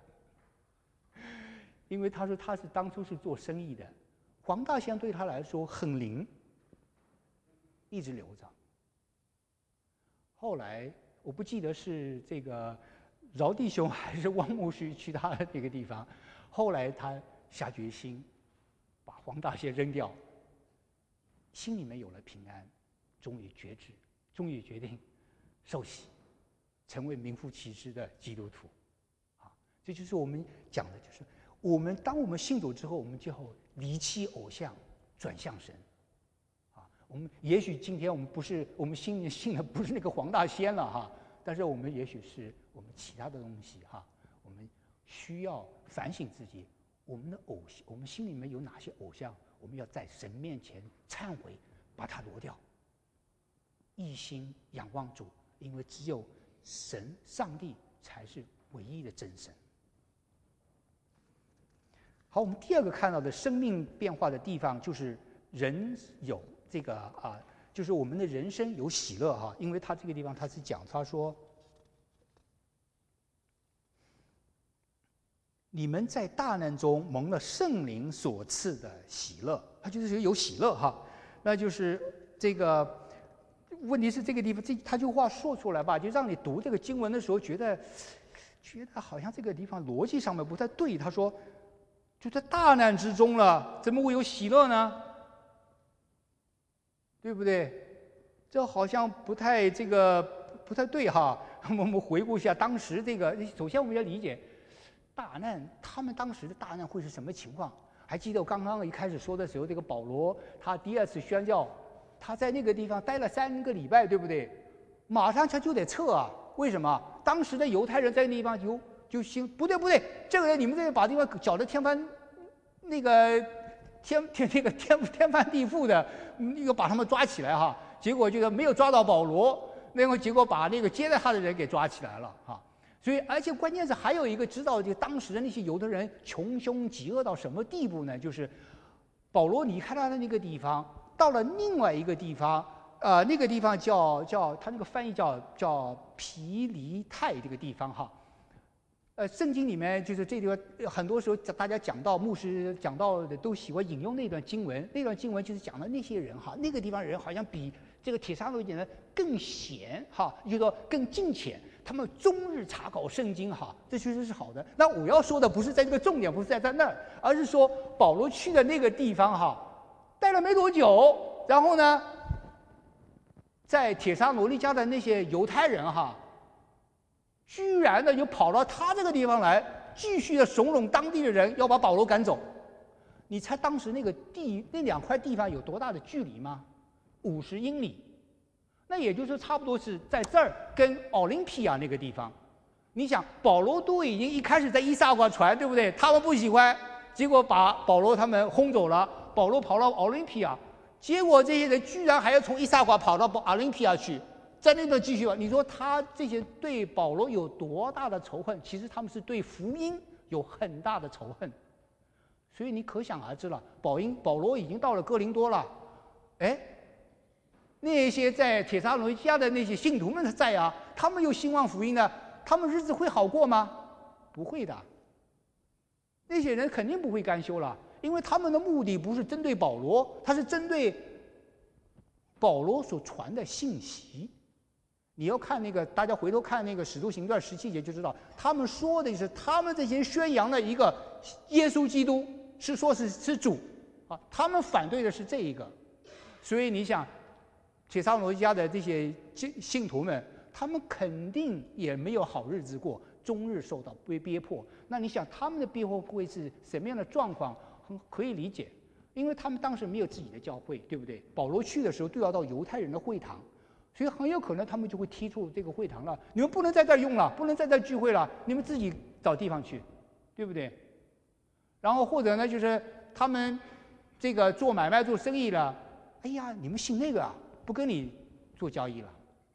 因为他说他是当初是做生意的，黄大仙对他来说很灵，一直留着。后来我不记得是这个饶弟兄还是汪牧师去他的那个地方，后来他下决心把黄大仙扔掉，心里面有了平安，终于觉知，终于决定受洗，成为名副其实的基督徒。啊，这就是我们讲的，就是我们当我们信主之后，我们就要离弃偶像，转向神。啊，我们也许今天我们不是我们心里信的不是那个黄大仙了哈，但是我们也许是我们其他的东西哈。我们需要反省自己，我们的偶像，我们心里面有哪些偶像，我们要在神面前忏悔，把它挪掉，一心仰望主，因为只有神、上帝才是唯一的真神。好，我们第二个看到的生命变化的地方，就是人有这个啊，就是我们的人生有喜乐哈。因为他这个地方他是讲，他说，你们在大难中蒙了圣灵所赐的喜乐，他就是有喜乐哈。那就是这个问题是这个地方，这他这句话说出来吧，就让你读这个经文的时候觉得，觉得好像这个地方逻辑上面不太对。他说，就在大难之中了，怎么会有喜乐呢？对不对？这好像不太这个不太对哈。我们回顾一下当时这个，首先我们要理解大难，他们当时的大难会是什么情况？还记得我刚刚一开始说的时候，这个保罗他第二次宣教，他在那个地方待了三个礼拜，对不对？马上他就得撤啊！为什么？当时的犹太人在那地方就就行，不对不对，这个人你们这个把地方搅得天翻那个天天那个天天翻地覆的，那个把他们抓起来哈。结果就是没有抓到保罗，那个结果把那个接待他的人给抓起来了哈。所以，而且关键是还有一个知道，就当时的那些犹太人穷凶极恶到什么地步呢？就是保罗离开他的那个地方，到了另外一个地方， 呃，那个地方叫叫他那个翻译叫叫皮黎泰这个地方哈。呃，圣经里面就是这个很多时候大家讲到牧师讲到的都喜欢引用那段经文，那段经文就是讲的那些人哈，那个地方人好像比这个帖撒罗尼迦人更闲哈，就是说更敬虔，他们终日查考圣经哈，这确实是好的。那我要说的不是在这个重点，不是在在那儿，而是说保罗去的那个地方哈，待了没多久，然后呢，在帖撒罗尼迦的那些犹太人哈。居然呢，就跑到他这个地方来，继续的怂恿当地的人要把保罗赶走。你猜当时那个地那两块地方有多大的距离吗？五十英里。那也就是差不多是在这儿跟奥林匹亚那个地方。你想，保罗都已经一开始在伊萨瓜传，对不对？他们不喜欢，结果把保罗他们轰走了。保罗跑到奥林匹亚，结果这些人居然还要从伊萨瓜跑到奥林匹亚去。在那边继续吧，你说他这些对保罗有多大的仇恨？其实他们是对福音有很大的仇恨，所以你可想而知了。保因保罗已经到了哥林多了，哎，那些在帖撒罗尼迦的那些信徒们在啊，他们有兴旺福音呢，他们日子会好过吗？不会的，那些人肯定不会甘休了，因为他们的目的不是针对保罗，他是针对保罗所传的信息。你要看那个，大家回头看那个《使徒行传》十七节就知道，他们说的是他们这些宣扬的一个耶稣基督是说是是主啊，他们反对的是这一个，所以你想，帖撒罗尼迦的这些信徒们，他们肯定也没有好日子过，终日受到被逼迫。那你想他们的逼迫会是什么样的状况？很可以理解，因为他们当时没有自己的教会，对不对？保罗去的时候都要到犹太人的会堂。所以很有可能他们就会踢出这个会堂了，你们不能在这儿用了，不能在这儿聚会了，你们自己找地方去，对不对？然后或者呢，就是他们这个做买卖做生意了，哎呀，你们信那个啊，不跟你做交易了。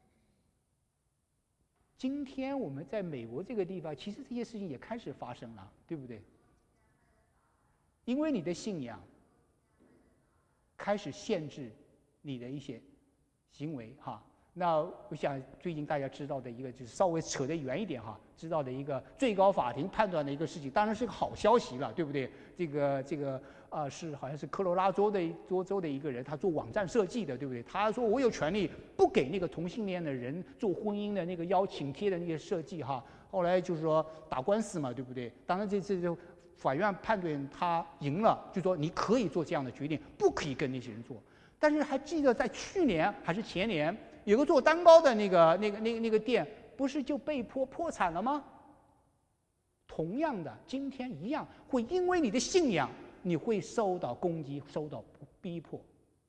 今天我们在美国这个地方，其实这些事情也开始发生了，对不对？因为你的信仰开始限制你的一些行为哈。那我想最近大家知道的一个，就是稍微扯得远一点哈，知道的一个最高法庭判断的一个事情，当然是个好消息了，对不对？这个这个啊、呃，是好像是科罗拉州的州州的一个人，他做网站设计的，对不对？他说我有权利不给那个同性恋的人做婚姻的那个邀请贴的那些设计哈。后来就是说打官司嘛，对不对？当然这次就法院判断他赢了，就说你可以做这样的决定，不可以跟那些人做。但是还记得在去年还是前年？有个做蛋糕的那个、那个、那个、那个店，不是就被迫破产了吗？同样的，今天一样，会因为你的信仰，你会受到攻击，受到逼迫。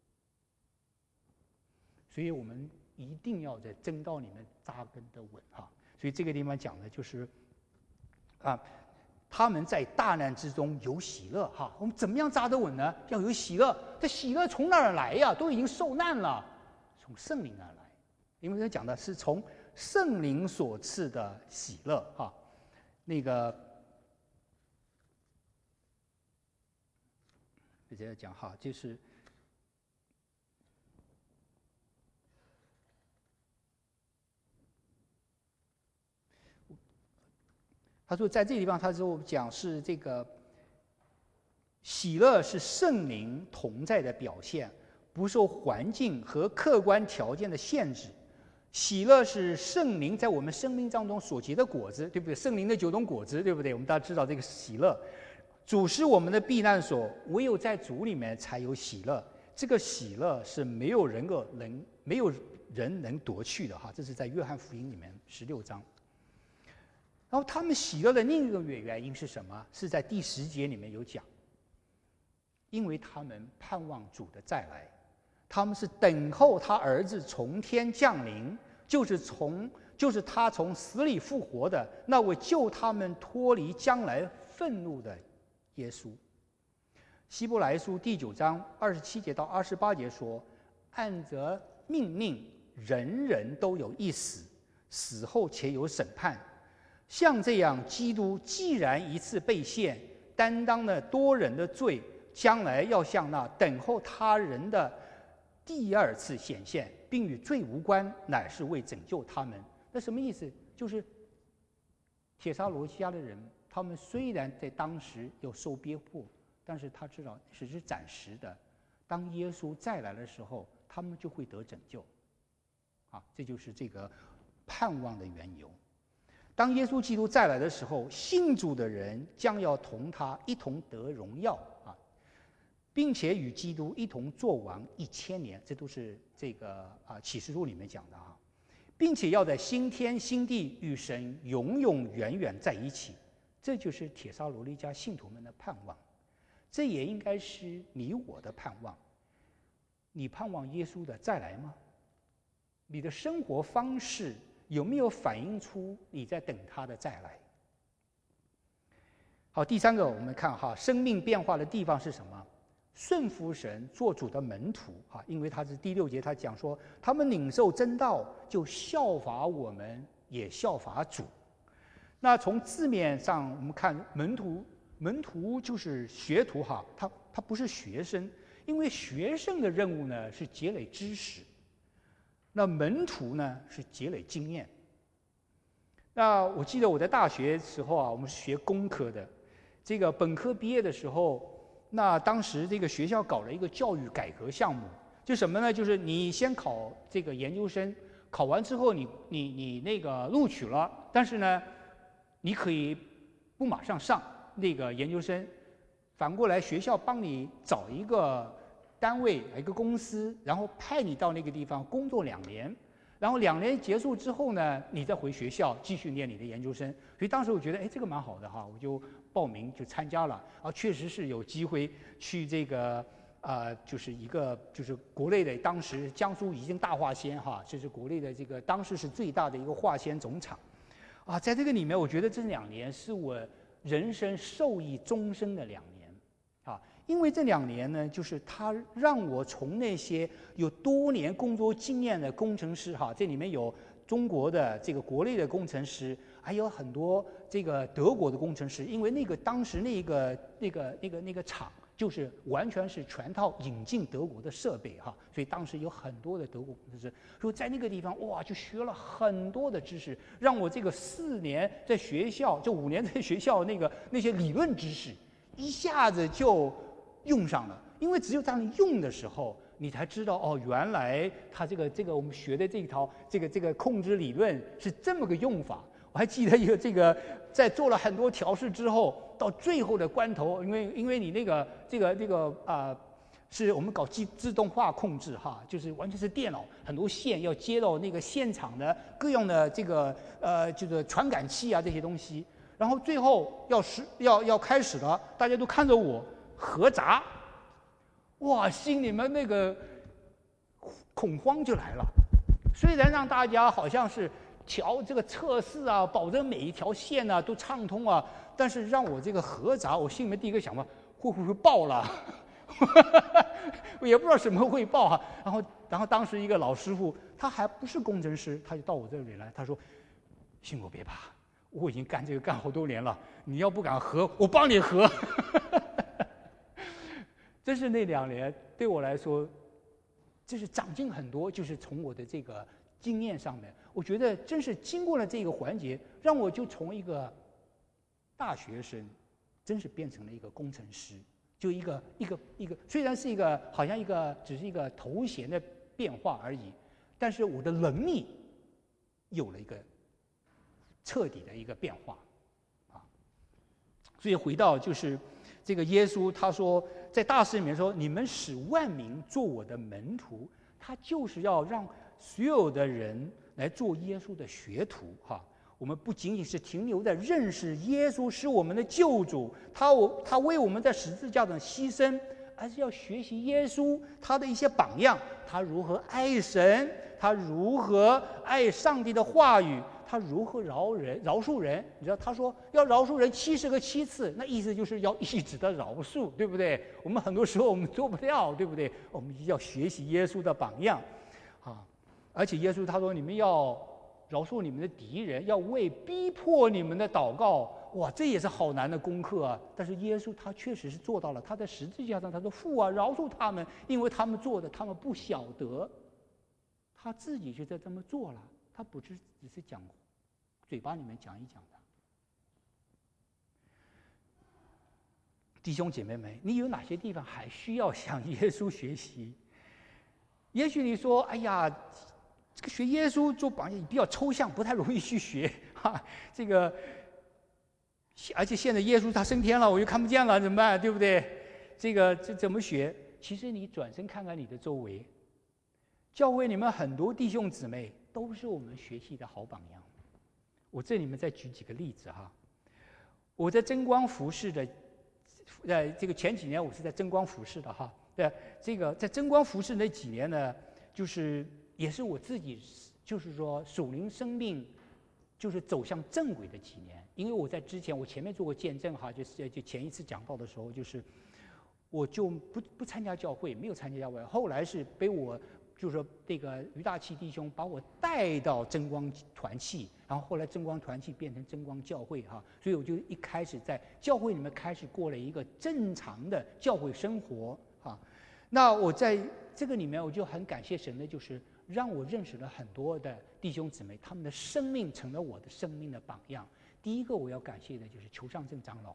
所以我们一定要在真道里面扎根的稳哈。所以这个地方讲的就是，啊，他们在大难之中有喜乐哈。我们怎么样扎得稳呢？要有喜乐。这喜乐从哪儿来呀？都已经受难了，从圣灵而来。因为他讲的是从圣灵所赐的喜乐哈，那个直接讲哈，就是他说在这个地方，他说讲是这个喜乐是圣灵同在的表现，不受环境和客观条件的限制。喜乐是圣灵在我们生命当中所结的果子，对不对？圣灵的九种果子，对不对？我们大家知道这个喜乐。主是我们的避难所，唯有在主里面才有喜乐。这个喜乐是没有人个能没有人能夺去的哈。这是在约翰福音里面十六章。然后他们喜乐的另一个原因是什么？是在第十节里面有讲，因为他们盼望主的再来。他们是等候他儿子从天降临，就是从就是他从死里复活的那位救他们脱离将来愤怒的耶稣。希伯来书第九章二十七节到二十八节说，按着命令，人人都有一死，死后且有审判。像这样，基督既然一次被献，担当了多人的罪，将来要向那等候他人的第二次显现， 并与罪无关，乃是为拯救他们。那什么意思？就是帖撒罗尼迦的人，他们虽然在当时有受逼迫，但是他知道只是暂时的。当耶稣再来的时候，他们就会得拯救。啊，这就是这个盼望的缘由。当耶稣基督再来的时候，信主的人将要同他一同得荣耀啊，并且与基督一同作王一千年，这都是这个啊启示录里面讲的啊，并且要在新天新地与神永永远远在一起。这就是帖撒罗尼迦信徒们的盼望，这也应该是你我的盼望。你盼望耶稣的再来吗？你的生活方式有没有反映出你在等他的再来？好，第三个我们看哈，生命变化的地方是什么？顺服神，做主的门徒哈，因为他是第六节他讲说，他们领受真道，就效法我们，也效法主。那从字面上我们看，门徒门徒就是学徒哈，他他不是学生，因为学生的任务呢是积累知识。那门徒呢是积累经验。那我记得我在大学时候啊，我们是学工科的，这个本科毕业的时候，那当时这个学校搞了一个教育改革项目，就什么呢？就是你先考这个研究生，考完之后你你你那个录取了，但是呢，你可以不马上上那个研究生，反过来学校帮你找一个单位一个公司，然后派你到那个地方工作两年，然后两年结束之后呢，你再回学校继续念你的研究生。所以当时我觉得，哎，这个蛮好的哈，我就报名就参加了。啊，确实是有机会去这个呃，就是一个就是国内的，当时江苏已经大化纤哈，这是国内的这个当时是最大的一个化纤总厂。啊，在这个里面，我觉得这两年是我人生受益终生的两年。因为这两年呢，就是他让我从那些有多年工作经验的工程师哈，这里面有中国的这个国内的工程师，还有很多这个德国的工程师，因为那个当时那个那个那个那个厂就是完全是全套引进德国的设备哈，所以当时有很多的德国工程师，所以在那个地方哇，就学了很多的知识，让我这个四年在学校，这五年在学校那个那些理论知识，一下子就用上了。因为只有当你用的时候，你才知道哦，原来它这个这个我们学的这一套这个这个控制理论是这么个用法。我还记得有这个，在做了很多调试之后，到最后的关头，因为因为你那个这个这个啊、呃，是我们搞自自动化控制哈，就是完全是电脑，很多线要接到那个现场的各样的这个呃，就是传感器啊这些东西，然后最后要是要要开始了，大家都看着我合闸。哇，心里面那个恐慌就来了。虽然让大家好像是调这个测试啊，保证每一条线啊都畅通啊，但是让我这个合闸，我心里面第一个想法，会不会爆了？我也不知道什么会爆啊。然后，然后当时一个老师傅，他还不是工程师，他就到我这里来，他说：“辛苦别怕，我已经干这个干好多年了，你要不敢合，我帮你合。”真是那两年对我来说，就是长进很多，就是从我的这个经验上面，我觉得真是经过了这个环节，让我就从一个大学生，真是变成了一个工程师，就一个一个一个，虽然是一个好像一个只是一个头衔的变化而已，但是我的能力有了一个彻底的一个变化，啊，所以回到就是这个耶稣他说。在大事里面说，你们使万民做我的门徒，他就是要让所有的人来做耶稣的学徒哈。我们不仅仅是停留在认识耶稣是我们的救主，他我他为我们在十字架上牺牲，而是要学习耶稣他的一些榜样，他如何爱神，他如何爱上帝的话语，他如何饶人饶恕人。你知道他说要饶恕人七十个七次，那意思就是要一直的饶恕，对不对？我们很多时候我们做不了，对不对？我们要学习耶稣的榜样啊！而且耶稣他说，你们要饶恕你们的敌人，要为逼迫你们的祷告。哇，这也是好难的功课啊！但是耶稣他确实是做到了，他在十字架上他说：“父啊，饶恕他们，因为他们做的他们不晓得。” 他自己就在这么做了，他不是只是讲嘴巴里面讲一讲的。弟兄姐妹们，你有哪些地方还需要向耶稣学习？也许你说：“哎呀，这个学耶稣做榜样比较抽象，不太容易去学哈。这个，而且现在耶稣他升天了，我又看不见了，怎么办？对不对？这个这怎么学？其实你转身看看你的周围，教会里面很多弟兄姊妹都是我们学习的好榜样。我这里面再举几个例子哈。我在真光服侍的，在这个前几年我是在真光服侍的哈。对，这个在真光服侍那几年呢，就是也是我自己，就是说属灵生命，就是走向正轨的几年。因为我在之前我前面做过见证哈，就是就前一次讲到的时候，就是我就不不参加教会，没有参加教会。后来是被我就是说这个于大器弟兄把我带到真光团契，然后后来真光团契变成真光教会哈，所以我就一开始在教会里面开始过了一个正常的教会生活。啊，那我在这个里面，我就很感谢神的，就是让我认识了很多的弟兄姊妹，他们的生命成了我的生命的榜样。第一个我要感谢的就是裘尚正长老，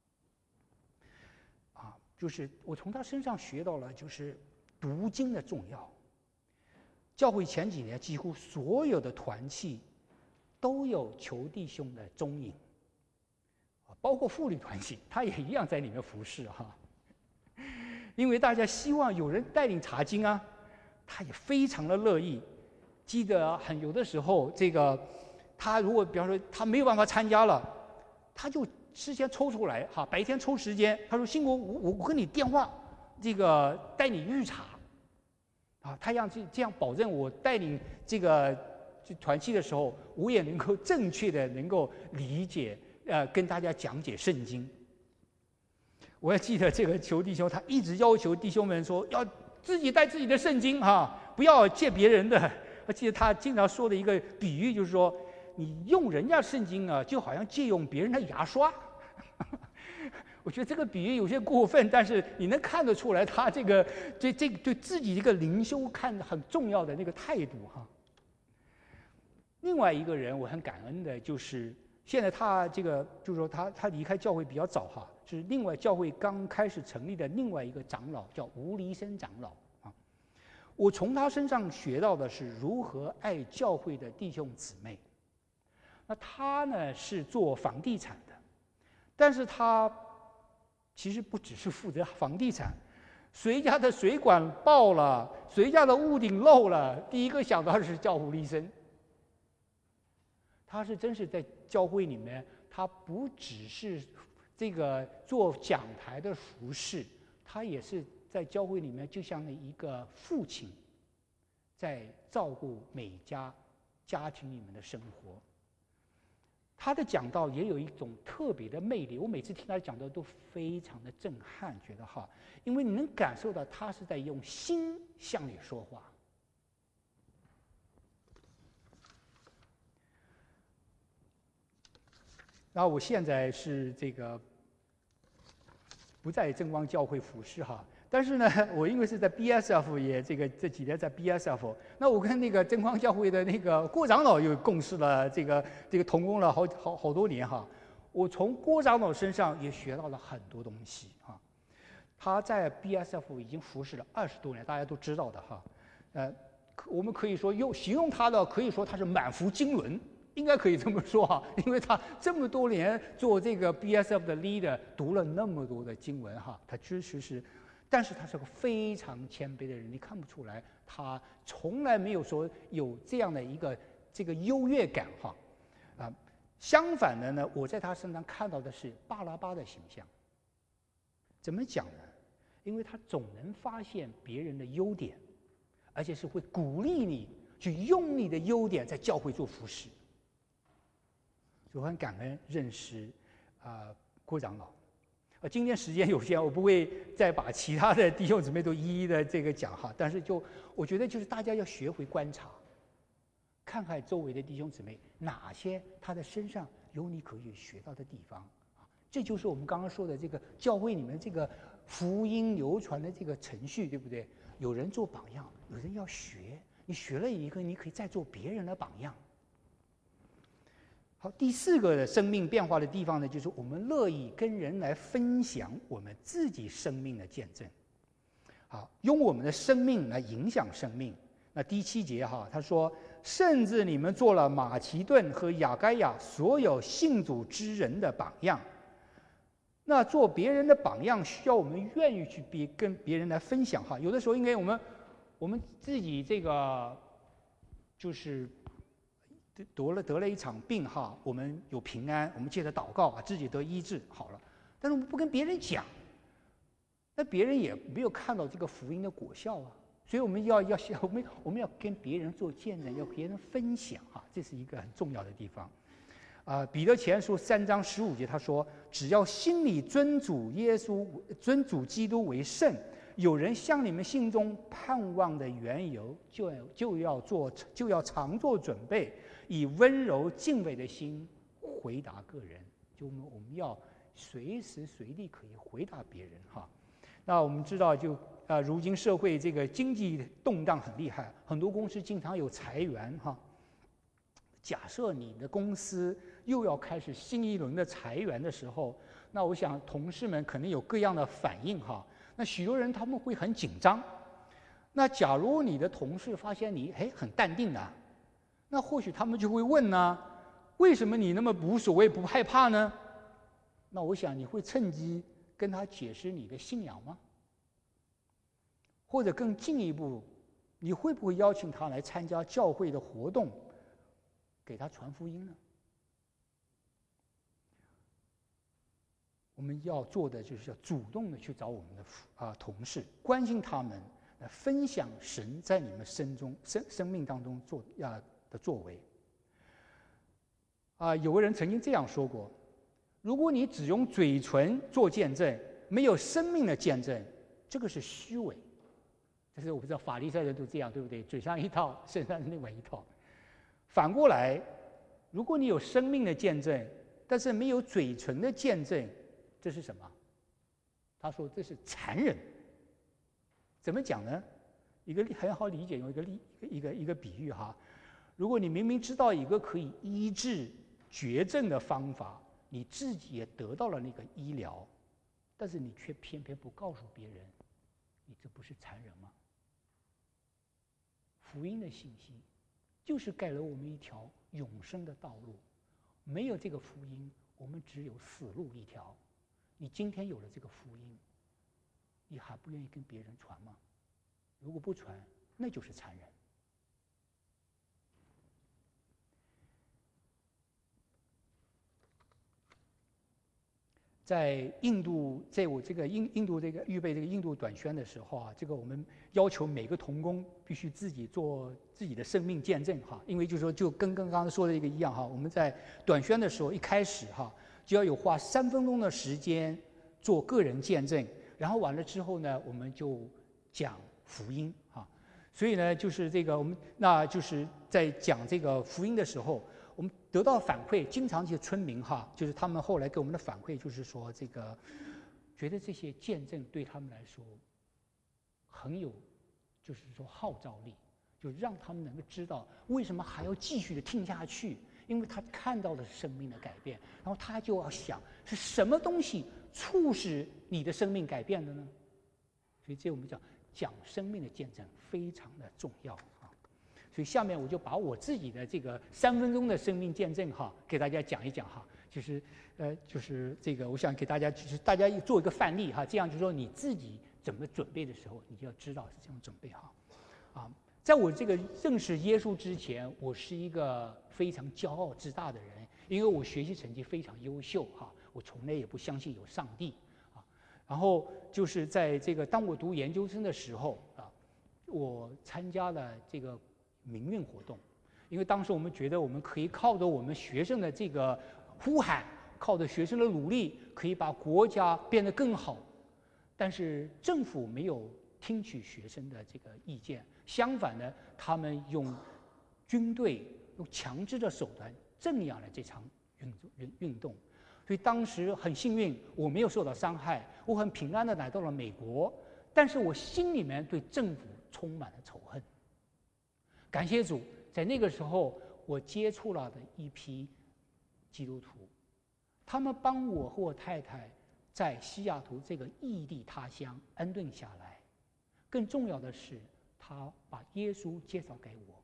啊，就是我从他身上学到了就是读经的重要。教会前几年几乎所有的团契都有裘弟兄的踪影，啊，包括妇女团契，他也一样在里面服侍哈。因为大家希望有人带领查经啊，他也非常的乐意。记得很有的时候，这个他如果比方说他没有办法参加了，他就事先抽出来哈，白天抽时间，他说：“兴国，我我跟你电话，这个带你预查。”啊，他让这这样保证我带领这个团契的时候，我也能够正确的能够理解，呃，跟大家讲解圣经。我还记得这个裘弟兄，他一直要求弟兄们说要自己带自己的圣经哈，不要借别人的。我记得他经常说的一个比喻就是说，你用人家圣经啊，就好像借用别人的牙刷。我觉得这个比喻有些过分，但是你能看得出来他这个对这个对自己一个灵修看得很重要的那个态度哈。另外一个人我很感恩的就是。现在他这个就是说他他离开教会比较早哈，是另外教会刚开始成立的另外一个长老叫吴离生长老啊。我从他身上学到的是如何爱教会的弟兄姊妹。那他呢是做房地产的，但是他其实不只是负责房地产，谁家的水管爆了，谁家的屋顶漏了，第一个想到的是叫吴离生。他是真是在教会里面，他不只是这个做讲台的服侍，他也是在教会里面就像一个父亲，在照顾每家家庭里面的生活。他的讲道也有一种特别的魅力，我每次听他讲道都非常的震撼，觉得哈，因为你能感受到他是在用心向你说话。然后我现在是这个不在真光教会服侍哈，但是呢，我因为是在 B S F 也这个这几年在 B S F， 那我跟那个真光教会的那个郭长老又共事了这个这个同工了好好好多年哈，我从郭长老身上也学到了很多东西哈。他在 B S F 已经服侍了二十多年，大家都知道的哈，呃，我们可以说用形容他的，可以说他是满腹经纶。应该可以这么说哈，因为他这么多年做这个 B S F 的 leader， 读了那么多的经文哈，他确实是，但是他是个非常谦卑的人，你看不出来，他从来没有说有这样的一个这个优越感哈，啊，相反的呢，我在他身上看到的是巴拉巴的形象。怎么讲呢？因为他总能发现别人的优点，而且是会鼓励你去用你的优点在教会做服事。我很感恩认识啊、呃、郭长老，呃，今天时间有限，我不会再把其他的弟兄姊妹都一一的这个讲哈，但是就我觉得就是大家要学会观察，看看周围的弟兄姊妹哪些他的身上有你可以学到的地方啊，这就是我们刚刚说的这个教会里面这个福音流传的这个程序，对不对？有人做榜样，有人要学， 你学了一个，你可以再做别人的榜样。好，第四个的生命变化的地方呢，就是我们乐意跟人来分享我们自己生命的见证。好，用我们的生命来影响生命。那第七节哈，他说，甚至你们做了马其顿和亚该亚所有信主之人的榜样。那做别人的榜样，需要我们愿意去别跟别人来分享哈。有的时候，因为我们我们自己这个就是得了得了一场病哈，我们有平安，我们借着祷告啊，自己得医治好了，但是我们不跟别人讲，那别人也没有看到这个福音的果效啊。所以我们要要我们我们要跟别人做见证，要跟别人分享啊，这是一个很重要的地方。啊，彼得前书三章十五节他说：“只要心里尊主耶稣、尊主基督为圣，有人向你们心中盼望的缘由，就要就要做就要常做准备，以温柔敬畏的心回答个人。就我们我们要随时随地可以回答别人哈。那我们知道就，就啊，如今社会这个经济动荡很厉害，很多公司经常有裁员哈。假设你的公司又要开始新一轮的裁员的时候，那我想同事们可能有各样的反应哈。那许多人他们会很紧张。那假如你的同事发现你哎很淡定的，那或许他们就会问呢，为什么你那么无所谓不害怕呢？那我想你会趁机跟他解释你的信仰吗？或者更进一步，你会不会邀请他来参加教会的活动，给他传福音呢？我们要做的就是要主动的去找我们的啊同事，关心他们，来分享神在你们生中生生命当中做啊的作为。啊，有个人曾经这样说过：如果你只用嘴唇做见证，没有生命的见证，这个是虚伪。但是我不知道法利赛人都这样，对不对？嘴上一套，身上另外一套。反过来，如果你有生命的见证，但是没有嘴唇的见证，这是什么？他说这是残忍。怎么讲呢？一个很好理解，用一个例一个一个比喻哈。如果你明明知道一个可以医治绝症的方法，你自己也得到了那个医疗，但是你却偏偏不告诉别人，你这不是残忍吗？福音的信息就是给了我们一条永生的道路，没有这个福音，我们只有死路一条。你今天有了这个福音，你还不愿意跟别人传吗？如果不传，那就是残忍。在印度，在我这个印印度这个预备这个印度短宣的时候啊，这个我们要求每个同工必须自己做自己的生命见证哈，因为就是说就跟跟刚刚说的一个一样哈，我们在短宣的时候一开始哈就要有花三分钟的时间做个人见证，然后完了之后呢，我们就讲福音哈，所以呢就是这个我们那就是在讲这个福音的时候。我们得到反馈，经常这些村民哈，就是他们后来给我们的反馈，就是说这个，觉得这些见证对他们来说很有，就是说号召力，就让他们能够知道为什么还要继续的听下去，因为他看到的是生命的改变，然后他就要想是什么东西促使你的生命改变的呢？所以这我们讲讲生命的见证非常的重要。所以下面我就把我自己的这个三分钟的生命见证哈，给大家讲一讲哈，就是呃，就是这个，我想给大家就是大家做一个范例哈，这样就是说你自己怎么准备的时候，你就要知道是这样准备哈。啊，在我这个认识耶稣之前，我是一个非常骄傲自大的人，因为我学习成绩非常优秀哈，我从来也不相信有上帝啊。然后就是在这个当我读研究生的时候啊，我参加了这个。民运活动，因为当时我们觉得我们可以靠着我们学生的这个呼喊，靠着学生的努力，可以把国家变得更好。但是政府没有听取学生的这个意见，相反呢，他们用军队用强制的手段镇压了这场运运运动。所以当时很幸运，我没有受到伤害，我很平安的来到了美国。但是我心里面对政府充满了仇恨。 感谢主，在那个时候我接触了的一批基督徒，他们帮我和我太太在西雅图这个异地他乡安顿下来。更重要的是，他把耶稣介绍给我，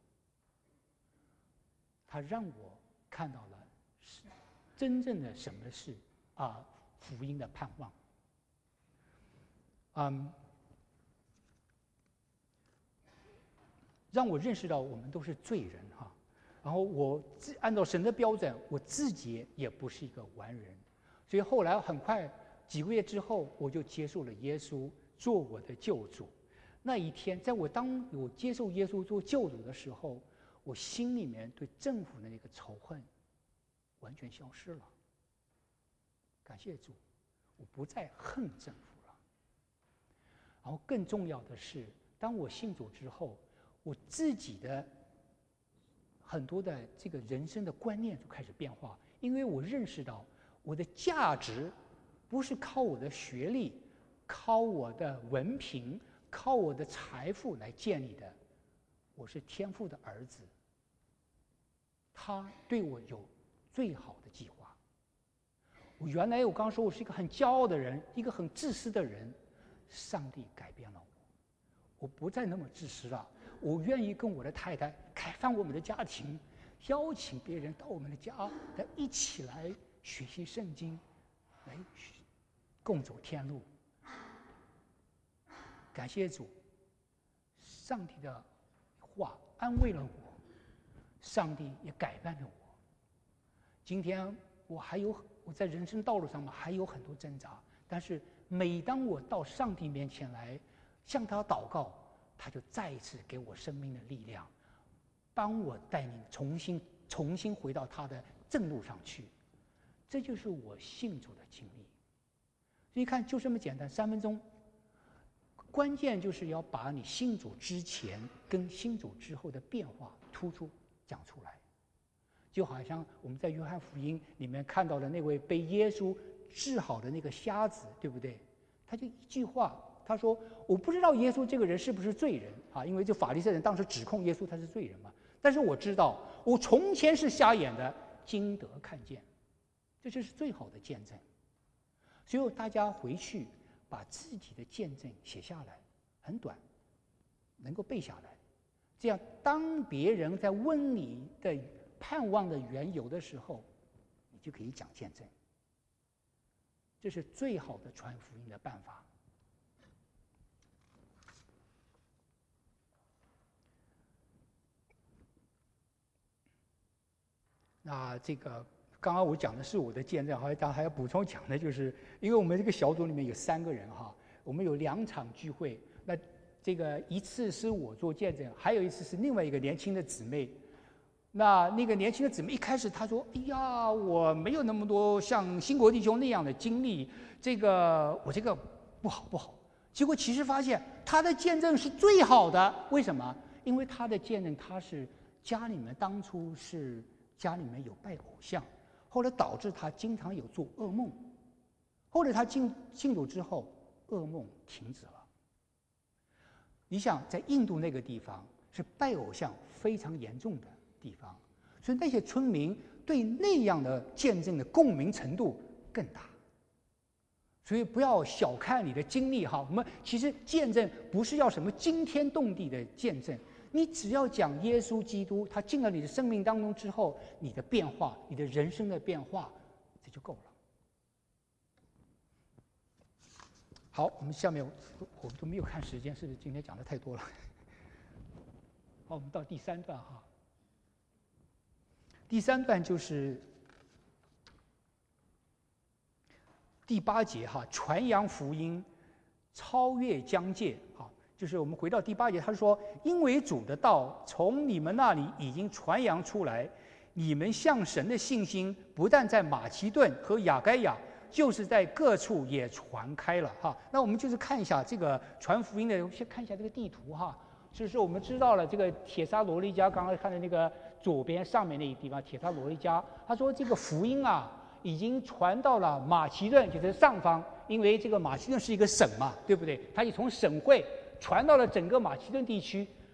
他让我看到了真正的什么是啊福音的盼望。嗯，让我认识到我们都是罪人哈。然后我自按照神的标准，我自己也不是一个完人，所以后来很快几个月之后，我就接受了耶稣做我的救主。那一天，在我当我接受耶稣做救主的时候，我心里面对政府的那个仇恨完全消失了。感谢主，我不再恨政府了。然后更重要的是，当我信主之后，我自己的很多的这个人生的观念就开始变化，因为我认识到我的价值不是靠我的学历、靠我的文凭、靠我的财富来建立的，我是天父的儿子，他对我有最好的计划。我原来我刚刚说我是一个很骄傲的人，一个很自私的人，上帝改变了我，我不再那么自私了。我愿意跟我的太太开放我们的家庭，邀请别人到我们的家来一起来学习圣经，来共走天路。感谢主，上帝的话安慰了我，上帝也改变了我。今天我还有我在人生道路上面还有很多挣扎，但是每当我到上帝面前来向他祷告，他就再一次给我生命的力量，帮我带领重新重新回到他的正路上去。这就是我信主的经历。所以看就这么简单，三分钟。关键就是要把你信主之前跟信主之后的变化突出讲出来。就好像我们在约翰福音里面看到的那位被耶稣治好的那个瞎子，对不对？他就一句话，他说：“我不知道耶稣这个人是不是罪人啊？因为这法利赛人当时指控耶稣他是罪人嘛。但是我知道，我从前是瞎眼的，今得看见。”这就是最好的见证。所以大家回去把自己的见证写下来，很短，能够背下来。这样，当别人在问你的盼望的缘由的时候，你就可以讲见证。这是最好的传福音的办法。那这个刚刚我讲的是我的见证，还当然还要补充讲的就是，因为我们这个小组里面有三个人哈，我们有两场聚会，那这个一次是我做见证，还有一次是另外一个年轻的姊妹。那那个年轻的姊妹一开始她说：“哎呀，我没有那么多像兴国弟兄那样的经历，这个我这个不好不好。”结果其实发现她的见证是最好的，为什么？因为她的见证，她是家里面当初是家里面有拜偶像，后来导致她经常有做噩梦，后来她进信主之后，噩梦停止了。你想，在印度那个地方是拜偶像非常严重的地方，所以那些村民对那样的见证的共鸣程度更大。所以不要小看你的经历哈，我们其实见证不是要什么惊天动地的见证，你只要讲耶稣基督，他进了你的生命当中之后，你的变化，你的人生的变化，这就够了。好，我们下面我们都没有看时间，是不是今天讲的太多了？好，我们到第三段哈。第三段就是第八节哈，传扬福音，超越疆界哈。就是我们回到第八节，他说：“因为主的道从你们那里已经传扬出来，你们向神的信心不但在马其顿和亚该亚，就是在各处也传开了哈。”那我们就是看一下这个传福音的，先看一下这个地图哈。就是我们知道了这个帖撒罗尼迦，刚刚看的那个左边上面那个地方，帖撒罗尼迦，他说这个福音啊，已经传到了马其顿，就是上方，因为这个马其顿是一个省嘛，对不对？它也从省会传到了整个马其顿地区，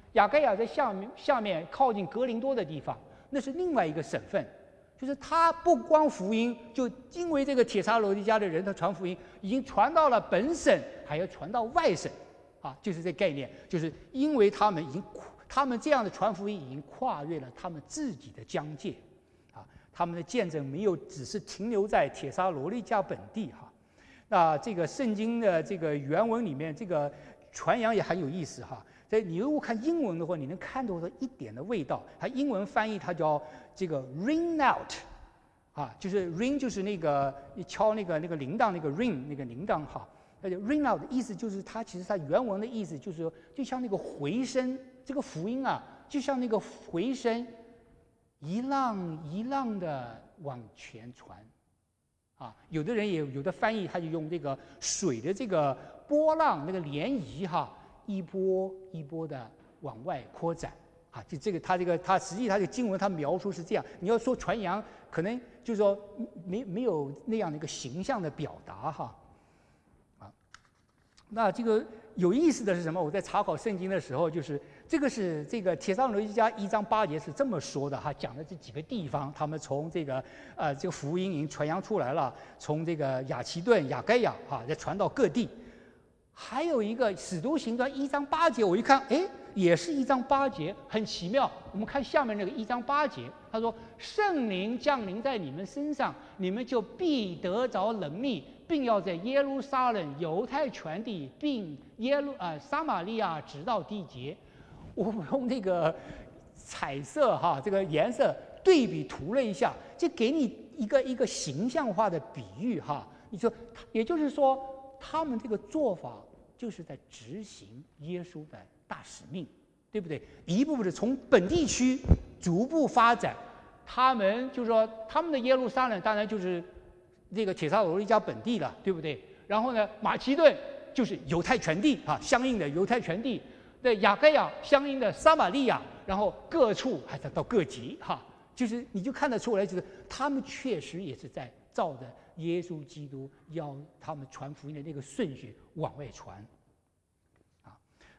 雅盖亚在下面下面靠近格林多的地方，那是另外一个省份。就是他不光福音，就因为这个帖撒罗尼迦的人他传福音，已经传到了本省，还要传到外省，啊，就是这概念，就是因为他们已经，他们这样的传福音已经跨越了他们自己的疆界，啊，他们的见证没有只是停留在帖撒罗尼迦本地哈。那这个圣经的这个原文里面，这个传扬也很有意思哈。所以你如果看英文的话，你能看到一点的味道。它英文翻译它叫这个 ring out， 啊，就是 ring 就是那个你敲那个那个铃铛那个 ring 那个铃铛哈。那就 ring out 的意思就是它其实它原文的意思就是说，就像那个回声，这个福音啊，就像那个回声，一浪一浪的往前传。啊，有的人也有的翻译他就用这个水的这个波浪那个涟漪哈。一波一波的往外扩展，啊，就这个，他这个，他实际他这个经文，他描述是这样。你要说传扬，可能就是说没没有那样的一个形象的表达哈，啊，那这个有意思的是什么？我在查考圣经的时候，就是这个是这个帖撒罗尼迦一章八节是这么说的哈，讲的这几个地方，他们从这个呃这个福音已经传扬出来了，从这个亚其顿、亚该亚哈，再传到各地。还有一个《使徒行传》一章八节，我一看，哎，也是一章八节，很奇妙。我们看下面那个一章八节，他说：“圣灵降临在你们身上，你们就必得着能力，并要在耶路撒冷、犹太全地，并耶路啊、呃、撒玛利亚直到地极。”我用那个彩色哈，这个颜色对比涂了一下，就给你一个一个形象化的比喻哈。你说，也就是说，他们这个做法。就是在执行耶稣的大使命，对不对？一步步的从本地区逐步发展，他们就是说，他们的耶路撒冷当然就是这个帖撒罗尼迦本地了，对不对？然后呢，马其顿就是犹太全地啊，相应的犹太全地的亚该亚，相应的撒玛利亚，然后各处还是到各级哈，就是你就看得出来，就是他们确实也是在照着耶稣基督要他们传福音的那个顺序往外传，啊，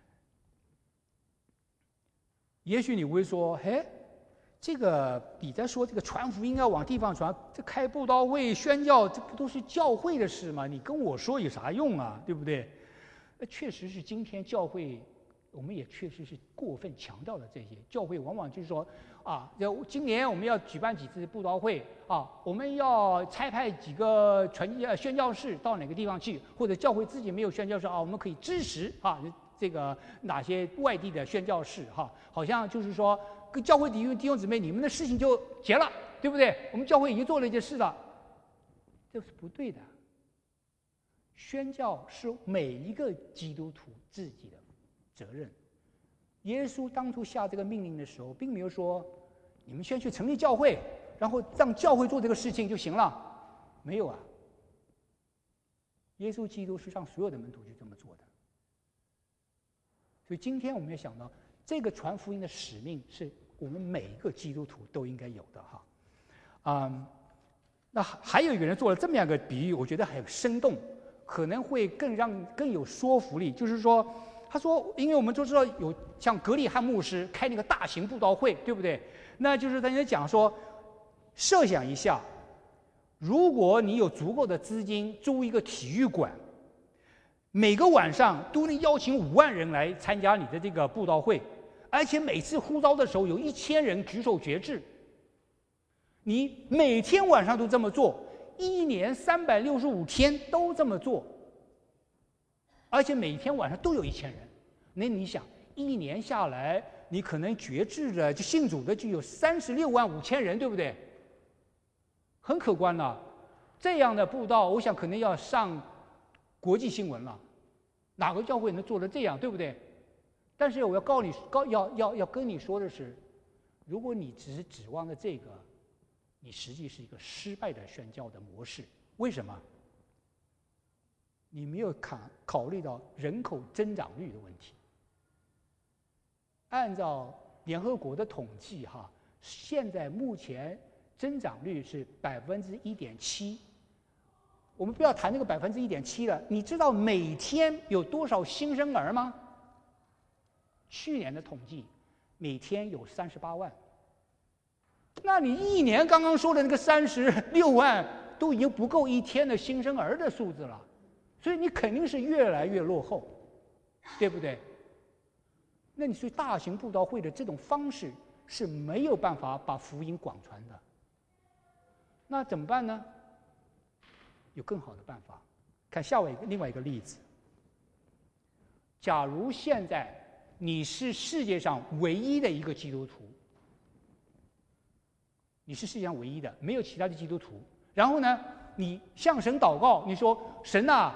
也许你会说，嘿，这个你在说这个传福音要往地方传，这开布道会、宣教，这不都是教会的事吗？你跟我说有啥用啊？对不对？确实是今天教会，我们也确实是过分强调了这些。教会往往就是说，啊，要今年我们要举办几次布道会啊，我们要差派几个传呃宣教士到哪个地方去，或者教会自己没有宣教士啊，我们可以支持啊这个哪些外地的宣教士哈，好像就是说跟教会弟兄弟兄姊妹，你们的事情就结了，对不对？我们教会已经做了一件事了，这是不对的。宣教是每一个基督徒自己的责任。耶稣当初下这个命令的时候，并没有说你们先去成立教会，然后让教会做这个事情就行了，没有啊。耶稣基督是让所有的门徒去这么做的。所以今天我们要想到，这个传福音的使命是我们每一个基督徒都应该有的哈。嗯，那还有一个人做了这么样一个比喻，我觉得很生动，可能会更让更有说服力。就是说，他说，因为我们都知道有像格里汉牧师开那个大型布道会，对不对？那就是他在讲说，设想一下，如果你有足够的资金租一个体育馆，每个晚上都能邀请五万人来参加你的这个布道会，而且每次呼召的时候有一千人举手决志。你每天晚上都这么做，一年三百六十五天都这么做，而且每天晚上都有一千人。那你想，一年下来，你可能决志的就信主的就有三十六万五千人，对不对？很可观了。这样的布道，我想可能要上国际新闻了。哪个教会能做得这样，对不对？但是我要告你，告要要要跟你说的是，如果你只是指望着这个，你实际是一个失败的宣教的模式。为什么？你没有考考虑到人口增长率的问题。按照联合国的统计，哈，现在目前增长率是百分之一点七。我们不要谈那个百分之一点七了，你知道每天有多少新生儿吗？ 去年的统计，每天有三十八万。那你一年刚刚说的那个三十六万，都已经不够一天的新生儿的数字了，所以你肯定是越来越落后，对不对？那你所以大型布道会的这种方式是没有办法把福音广传的。那怎么办呢？有更好的办法。看下一个另外一个例子。假如现在你是世界上唯一的一个基督徒，你是世界上唯一的，没有其他的基督徒。然后呢，你向神祷告，你说：“神啊，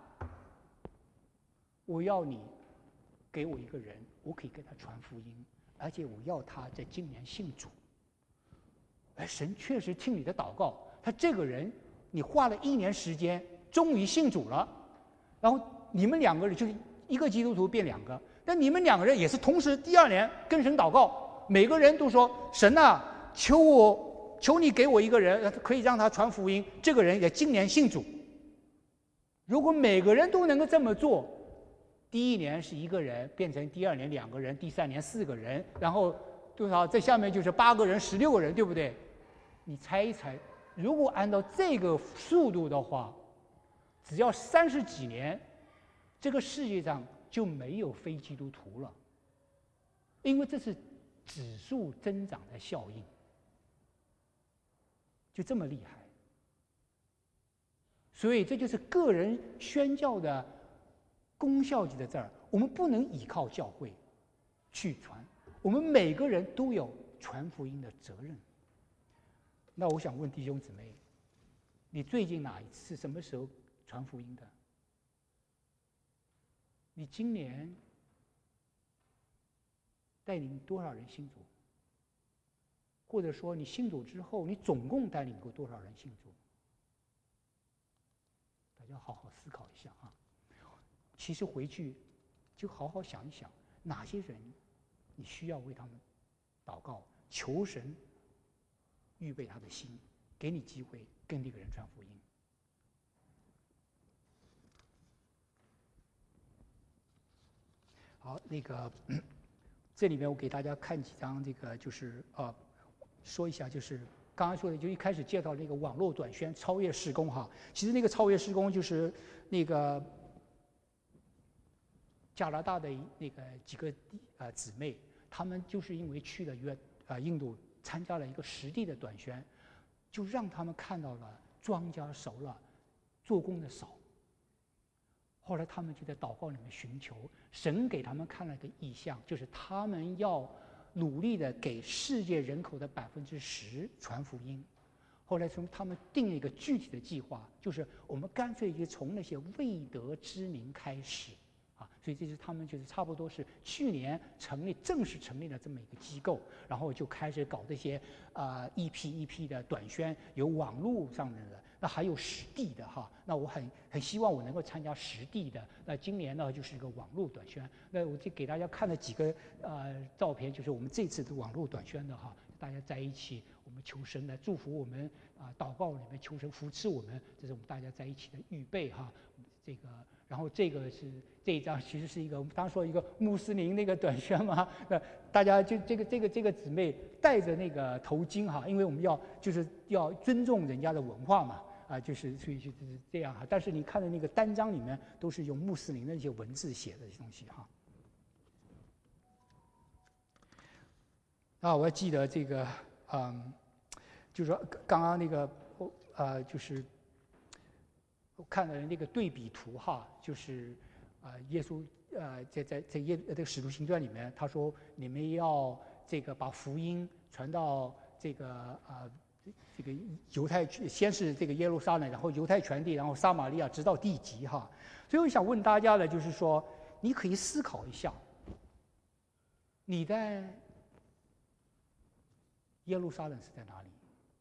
我要你给我一个人，我可以给他传福音，而且我要他在今年信主。”哎，神确实听你的祷告，他这个人你花了一年时间，终于信主了。然后你们两个人就是一个基督徒变两个，但你们两个人也是同时第二年跟神祷告，每个人都说：“神啊，求我求你给我一个人，可以让他传福音，这个人也今年信主。”如果每个人都能够这么做，第一年是一个人，变成第二年两个人，第三年四个人，然后多少？在下面就是八个人、十六个人，对不对？你猜一猜，如果按照这个速度的话，只要三十几年，这个世界上就没有非基督徒了，因为这是指数增长的效应，就这么厉害。所以这就是个人宣教的功效就在这儿。我们不能依靠教会去传，我们每个人都有传福音的责任。那我想问弟兄姊妹，你最近哪一次什么时候传福音的？你今年带领多少人信主？或者说你信主之后，你总共带领过多少人信主？大家好好思考一下啊！其实回去就好好想一想，哪些人你需要为他们祷告，求神预备他的心，给你机会跟这个人传福音。好，那个这里面我给大家看几张，这个就是呃，说一下，就是刚刚说的，就一开始介绍那个网络短宣超越事工哈。其实那个超越事工就是那个加拿大的那个几个呃姊妹，她们就是因为去了约呃印度参加了一个实地的短宣，就让他们看到了庄稼熟了，做工的少。后来他们就在祷告里面寻求神，给他们看了个异象，就是他们要努力的给世界人口的百分之十传福音。后来从他们定了一个具体的计划，就是我们干脆就从那些未得之民开始啊，所以这是他们就是差不多是去年成立正式成立了这么一个机构，然后就开始搞这些啊、呃、一批一批的短宣，有网络上面的。那还有实地的哈，那我很很希望我能够参加实地的。那今年呢，就是一个网络短宣。那我就给大家看了几个呃照片，就是我们这次的网络短宣的哈，大家在一起，我们求神来祝福我们啊、呃，祷告里面求神扶持我们，这是我们大家在一起的预备哈。这个，然后这个是这一张，其实是一个我们当时说一个穆斯林那个短宣嘛，那大家就这个这个这个姊妹戴着那个头巾哈，因为我们要就是要尊重人家的文化嘛。啊，就是所以就是这样哈。但是你看的那个单张里面都是用穆斯林的一些文字写的东西哈。啊，我还记得这个，嗯，就是说刚刚那个，呃，就是我看了那个对比图哈，就是啊、呃，耶稣呃，在在在耶这个使徒行传里面，他说你们要这个把福音传到这个啊。呃这个犹太先是这个耶路撒冷，然后犹太全地，然后撒玛利亚，直到地极哈。所以我想问大家的就是说，你可以思考一下，你在耶路撒冷是在哪里？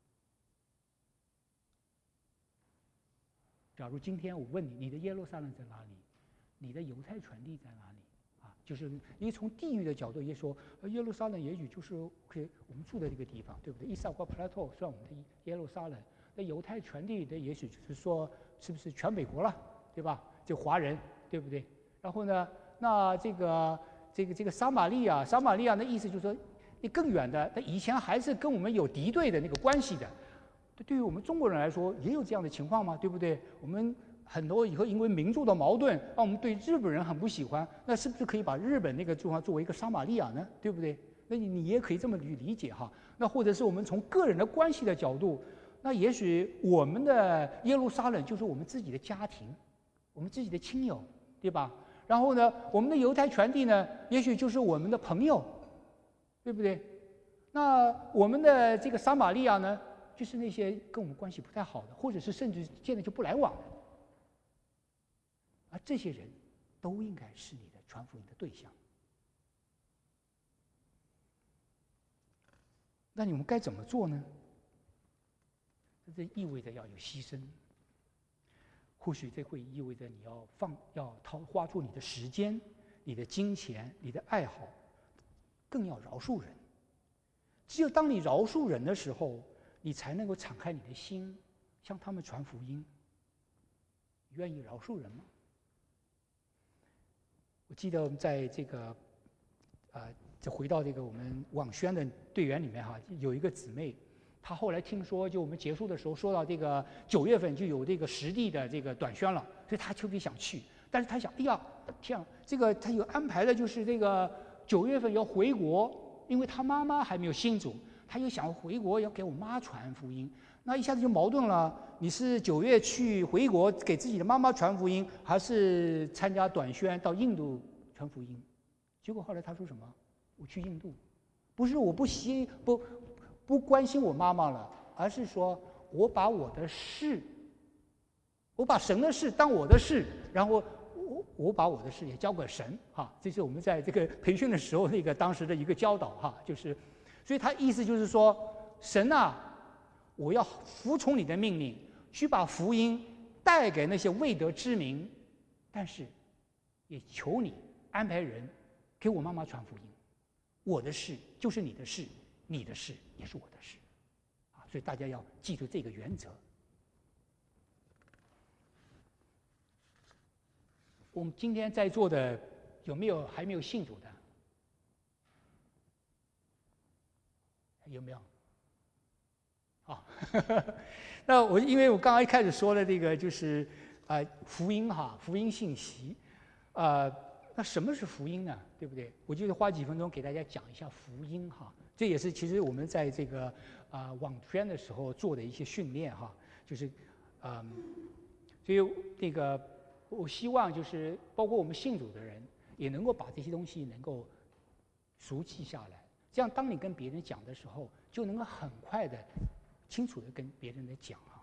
假如今天我问你，你的耶路撒冷在哪里？你的犹太全地在哪里？就是因为从地域的角度也说，耶路撒冷也许就是可以我们住的这个地方，对不对？伊萨瓜 plateau 算我们的耶路撒冷，那犹太全地的也许就是说是不是全美国了，对吧？就华人，对不对？然后呢，那这个这个这个撒玛利亚，撒玛利亚的意思就是说，你更远的，他以前还是跟我们有敌对的那个关系的。对于我们中国人来说，也有这样的情况嘛，对不对？我们很多以后因为民族的矛盾，让我们对日本人很不喜欢，那是不是可以把日本那个地方作为一个撒玛利亚呢？对不对？那你你也可以这么去理解哈。那或者是我们从个人的关系的角度，那也许我们的耶路撒冷就是我们自己的家庭，我们自己的亲友，对吧？然后呢，我们的犹太全地呢，也许就是我们的朋友，对不对？那我们的这个撒玛利亚呢，就是那些跟我们关系不太好的，或者是甚至现在就不来往的，而这些人都应该是你的传福音的对象。那你们该怎么做呢？这意味着要有牺牲，或许这会意味着你要放要掏花出你的时间、你的金钱、你的爱好，更要饶恕人。只有当你饶恕人的时候，你才能够敞开你的心，向他们传福音。你愿意饶恕人吗？我记得我们在这个，呃，就回到这个我们网宣的队员里面哈，有一个姊妹，她后来听说，就我们结束的时候说到这个九月份就有这个实地的这个短宣了，所以她特别想去。但是她想，哎呀，这样这个她有安排的，就是这个九月份要回国，因为她妈妈还没有信主，她又想回国要给我妈传福音。那一下子就矛盾了，你是九月去回国给自己的妈妈传福音，还是参加短宣到印度传福音？结果后来他说什么？我去印度，不是我不希不不关心我妈妈了，而是说我把我的事，我把神的事当我的事，然后我我把我的事也交给神哈。这是我们在这个培训的时候那个当时的一个教导哈，就是，所以他意思就是说，神啊。我要服从你的命令，去把福音带给那些未得之民，但是也求你安排人给我妈妈传福音。我的事就是你的事，你的事也是我的事，啊，所以大家要记住这个原则。我们今天在座的有没有还没有信主的？有没有？啊，那我因为我刚刚一开始说的这个就是啊、呃、福音哈，福音信息，呃，那什么是福音呢？对不对？我就花几分钟给大家讲一下福音哈，这也是其实我们在这个啊、呃、网宣的时候做的一些训练哈，就是嗯、呃，所以那个我希望就是包括我们信主的人也能够把这些东西能够熟记下来，这样当你跟别人讲的时候，就能够很快的。清楚的跟别人来讲啊，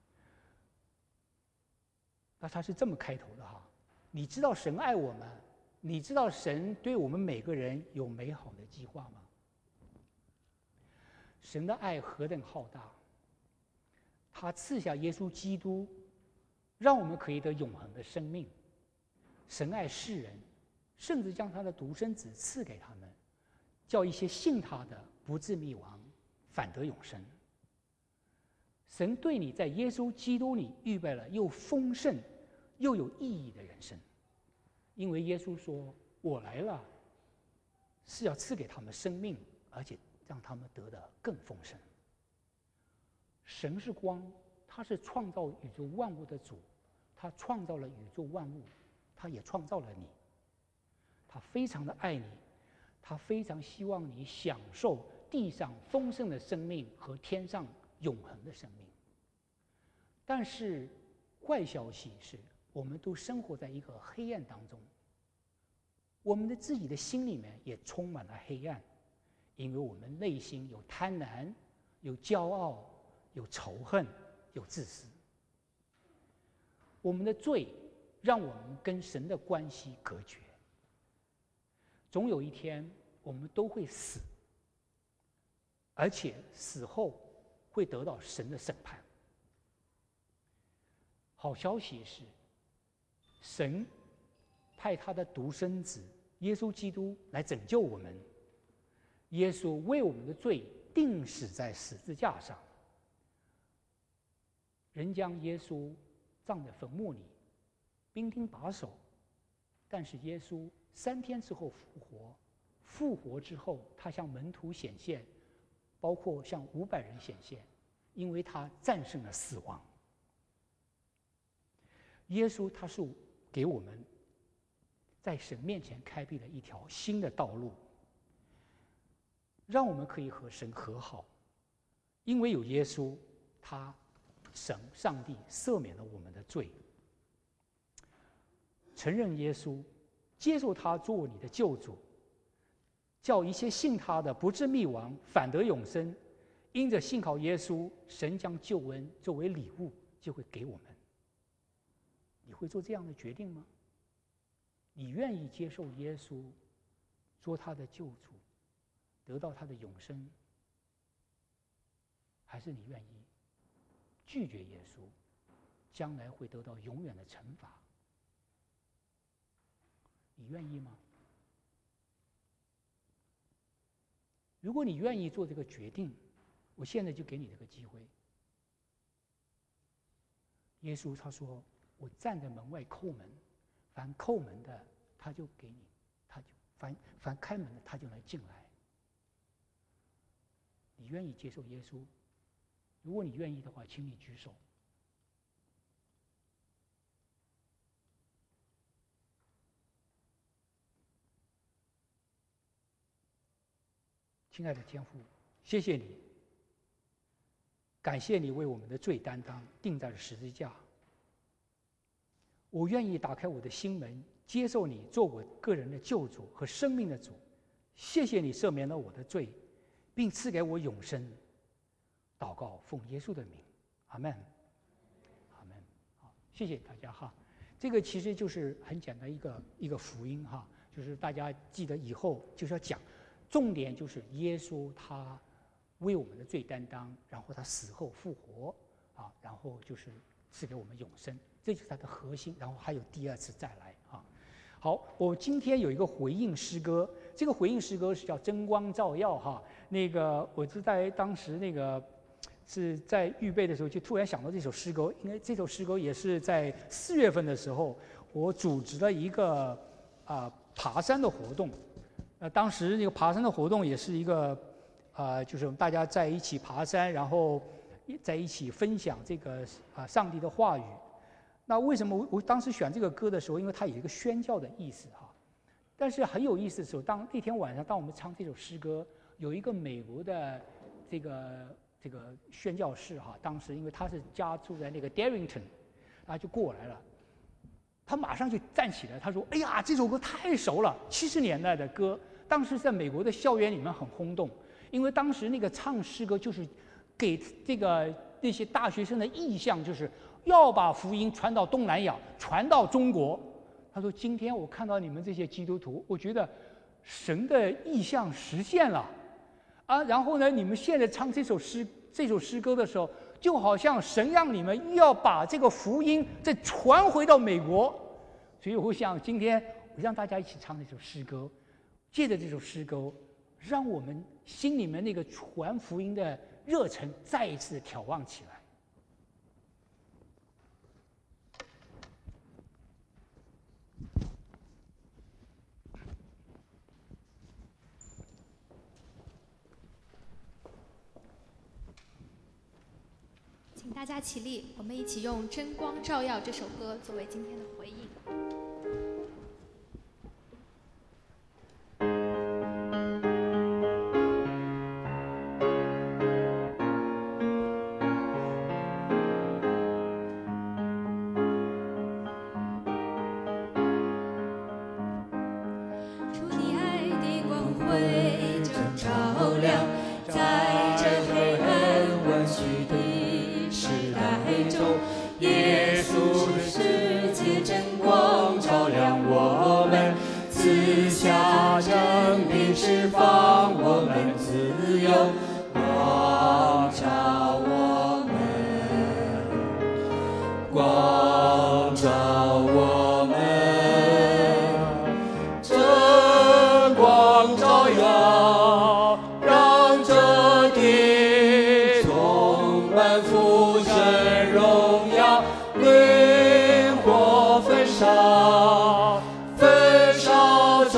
那他是这么开头的哈，你知道神爱我们，你知道神对我们每个人有美好的计划吗？神的爱何等浩大，他赐下耶稣基督，让我们可以得永恒的生命。神爱世人，甚至将他的独生子赐给他们，叫一些信他的不至灭亡，反得永生。神对你在耶稣基督里预备了又丰盛又有意义的人生，因为耶稣说：“我来了，是要赐给他们生命，而且让他们得的更丰盛。”神是光，他是创造宇宙万物的主，他创造了宇宙万物，他也创造了你。他非常的爱你，他非常希望你享受地上丰盛的生命和天上永恒的生命。但是坏消息是，我们都生活在一个黑暗当中，我们的自己的心里面也充满了黑暗，因为我们内心有贪婪，有骄傲，有仇恨，有自私。我们的罪让我们跟神的关系隔绝，总有一天我们都会死，而且死后会得到神的审判。好消息是，神派他的独生子耶稣基督来拯救我们。耶稣为我们的罪钉死在十字架上，人将耶稣葬在坟墓里，兵丁把守，但是耶稣三天之后复活，复活之后他向门徒显现，包括向五百人显现，因为他战胜了死亡。耶稣他是给我们在神面前开辟了一条新的道路，让我们可以和神和好。因为有耶稣，他神上帝赦免了我们的罪。承认耶稣，接受他做你的救主，叫一切信他的不至灭亡，反得永生。因着信靠耶稣，神将救恩作为礼物就会给我们。你会做这样的决定吗？你愿意接受耶稣做他的救主，得到他的永生，还是你愿意拒绝耶稣，将来会得到永远的惩罚？你愿意吗？如果你愿意做这个决定，我现在就给你这个机会。耶稣他说：“我站在门外叩门，凡叩门的，他就给你，他就凡凡开门的，他就来进来。”你愿意接受耶稣？如果你愿意的话，请你举手。亲爱的天父，谢谢你，感谢你为我们的罪担当，钉在了十字架。我愿意打开我的心门，接受你做我个人的救主和生命的主。谢谢你赦免了我的罪，并赐给我永生。祷告奉耶稣的名，阿门，阿门。好，谢谢大家哈。这个其实就是很简单一个一个福音哈，就是大家记得以后就是要讲。重点就是耶稣他为我们的罪担当，然后他死后复活啊，然后就是赐给我们永生，这就是他的核心。然后还有第二次再来啊。好，我今天有一个回应诗歌，这个回应诗歌是叫《真光照耀》哈。那个我是在当时那个是在预备的时候，就突然想到这首诗歌，因为这首诗歌也是在四月份的时候，我组织了一个啊、呃、爬山的活动。呃，当时那个爬山的活动也是一个，呃，就是大家在一起爬山，然后在一起分享这个啊、呃、上帝的话语。那为什么我我当时选这个歌的时候，因为它有一个宣教的意思哈。但是很有意思的时候，当那天晚上当我们唱这首诗歌，有一个美国的这个这个宣教士哈，当时因为他是家住在那个 Darrington， 他就过来了。他马上就站起来，他说：“哎呀，这首歌太熟了，七十年代的歌，当时在美国的校园里面很轰动，因为当时那个唱诗歌就是给这个那些大学生的意向，就是要把福音传到东南亚，传到中国。”他说：“今天我看到你们这些基督徒，我觉得神的意向实现了啊。然后呢，你们现在唱这首诗这首诗歌的时候，就好像神让你们要把这个福音再传回到美国。”所以我想今天我让大家一起唱这首诗歌，借着这首诗歌，让我们心里面那个传福音的热忱再一次挑旺起来。 请大家起立，我们一起用《真光照耀》这首歌作为今天的回应。 主你爱的光辉正照亮，在这黑暗弯曲的时代中，耶稣的世界真光照亮我们，赐下真理，释放我们自由，光照我们，光照我们，真光照耀，让这地充满父神荣耀，灵火焚烧，焚烧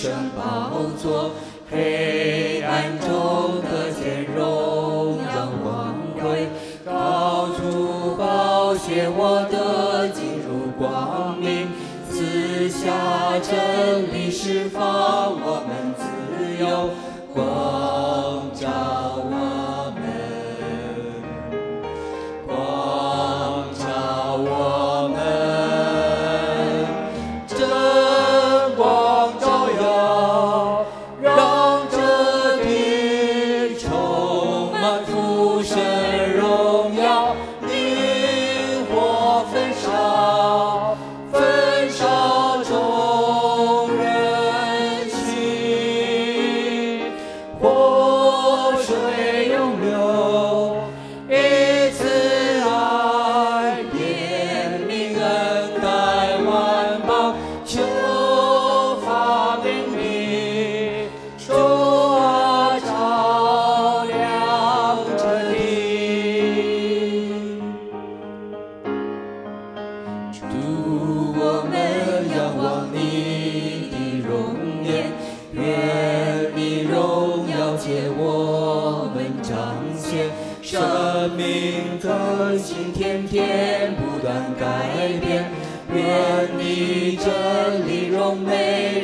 生宝座，黑暗中得见荣耀光辉。高主宝血，我得进入光明，赐下真理，释放我们自由，光照我们，光照我们，真光照耀，让这地充满父神荣耀，萤火焚烧，焚烧众人心，活水涌流，以慈爱怜悯恩待万邦，求发明理，主啊照亮这地。主，我们仰望你的容颜，愿你荣耀借我们彰显，生命更新天天不断改变，愿你真理荣美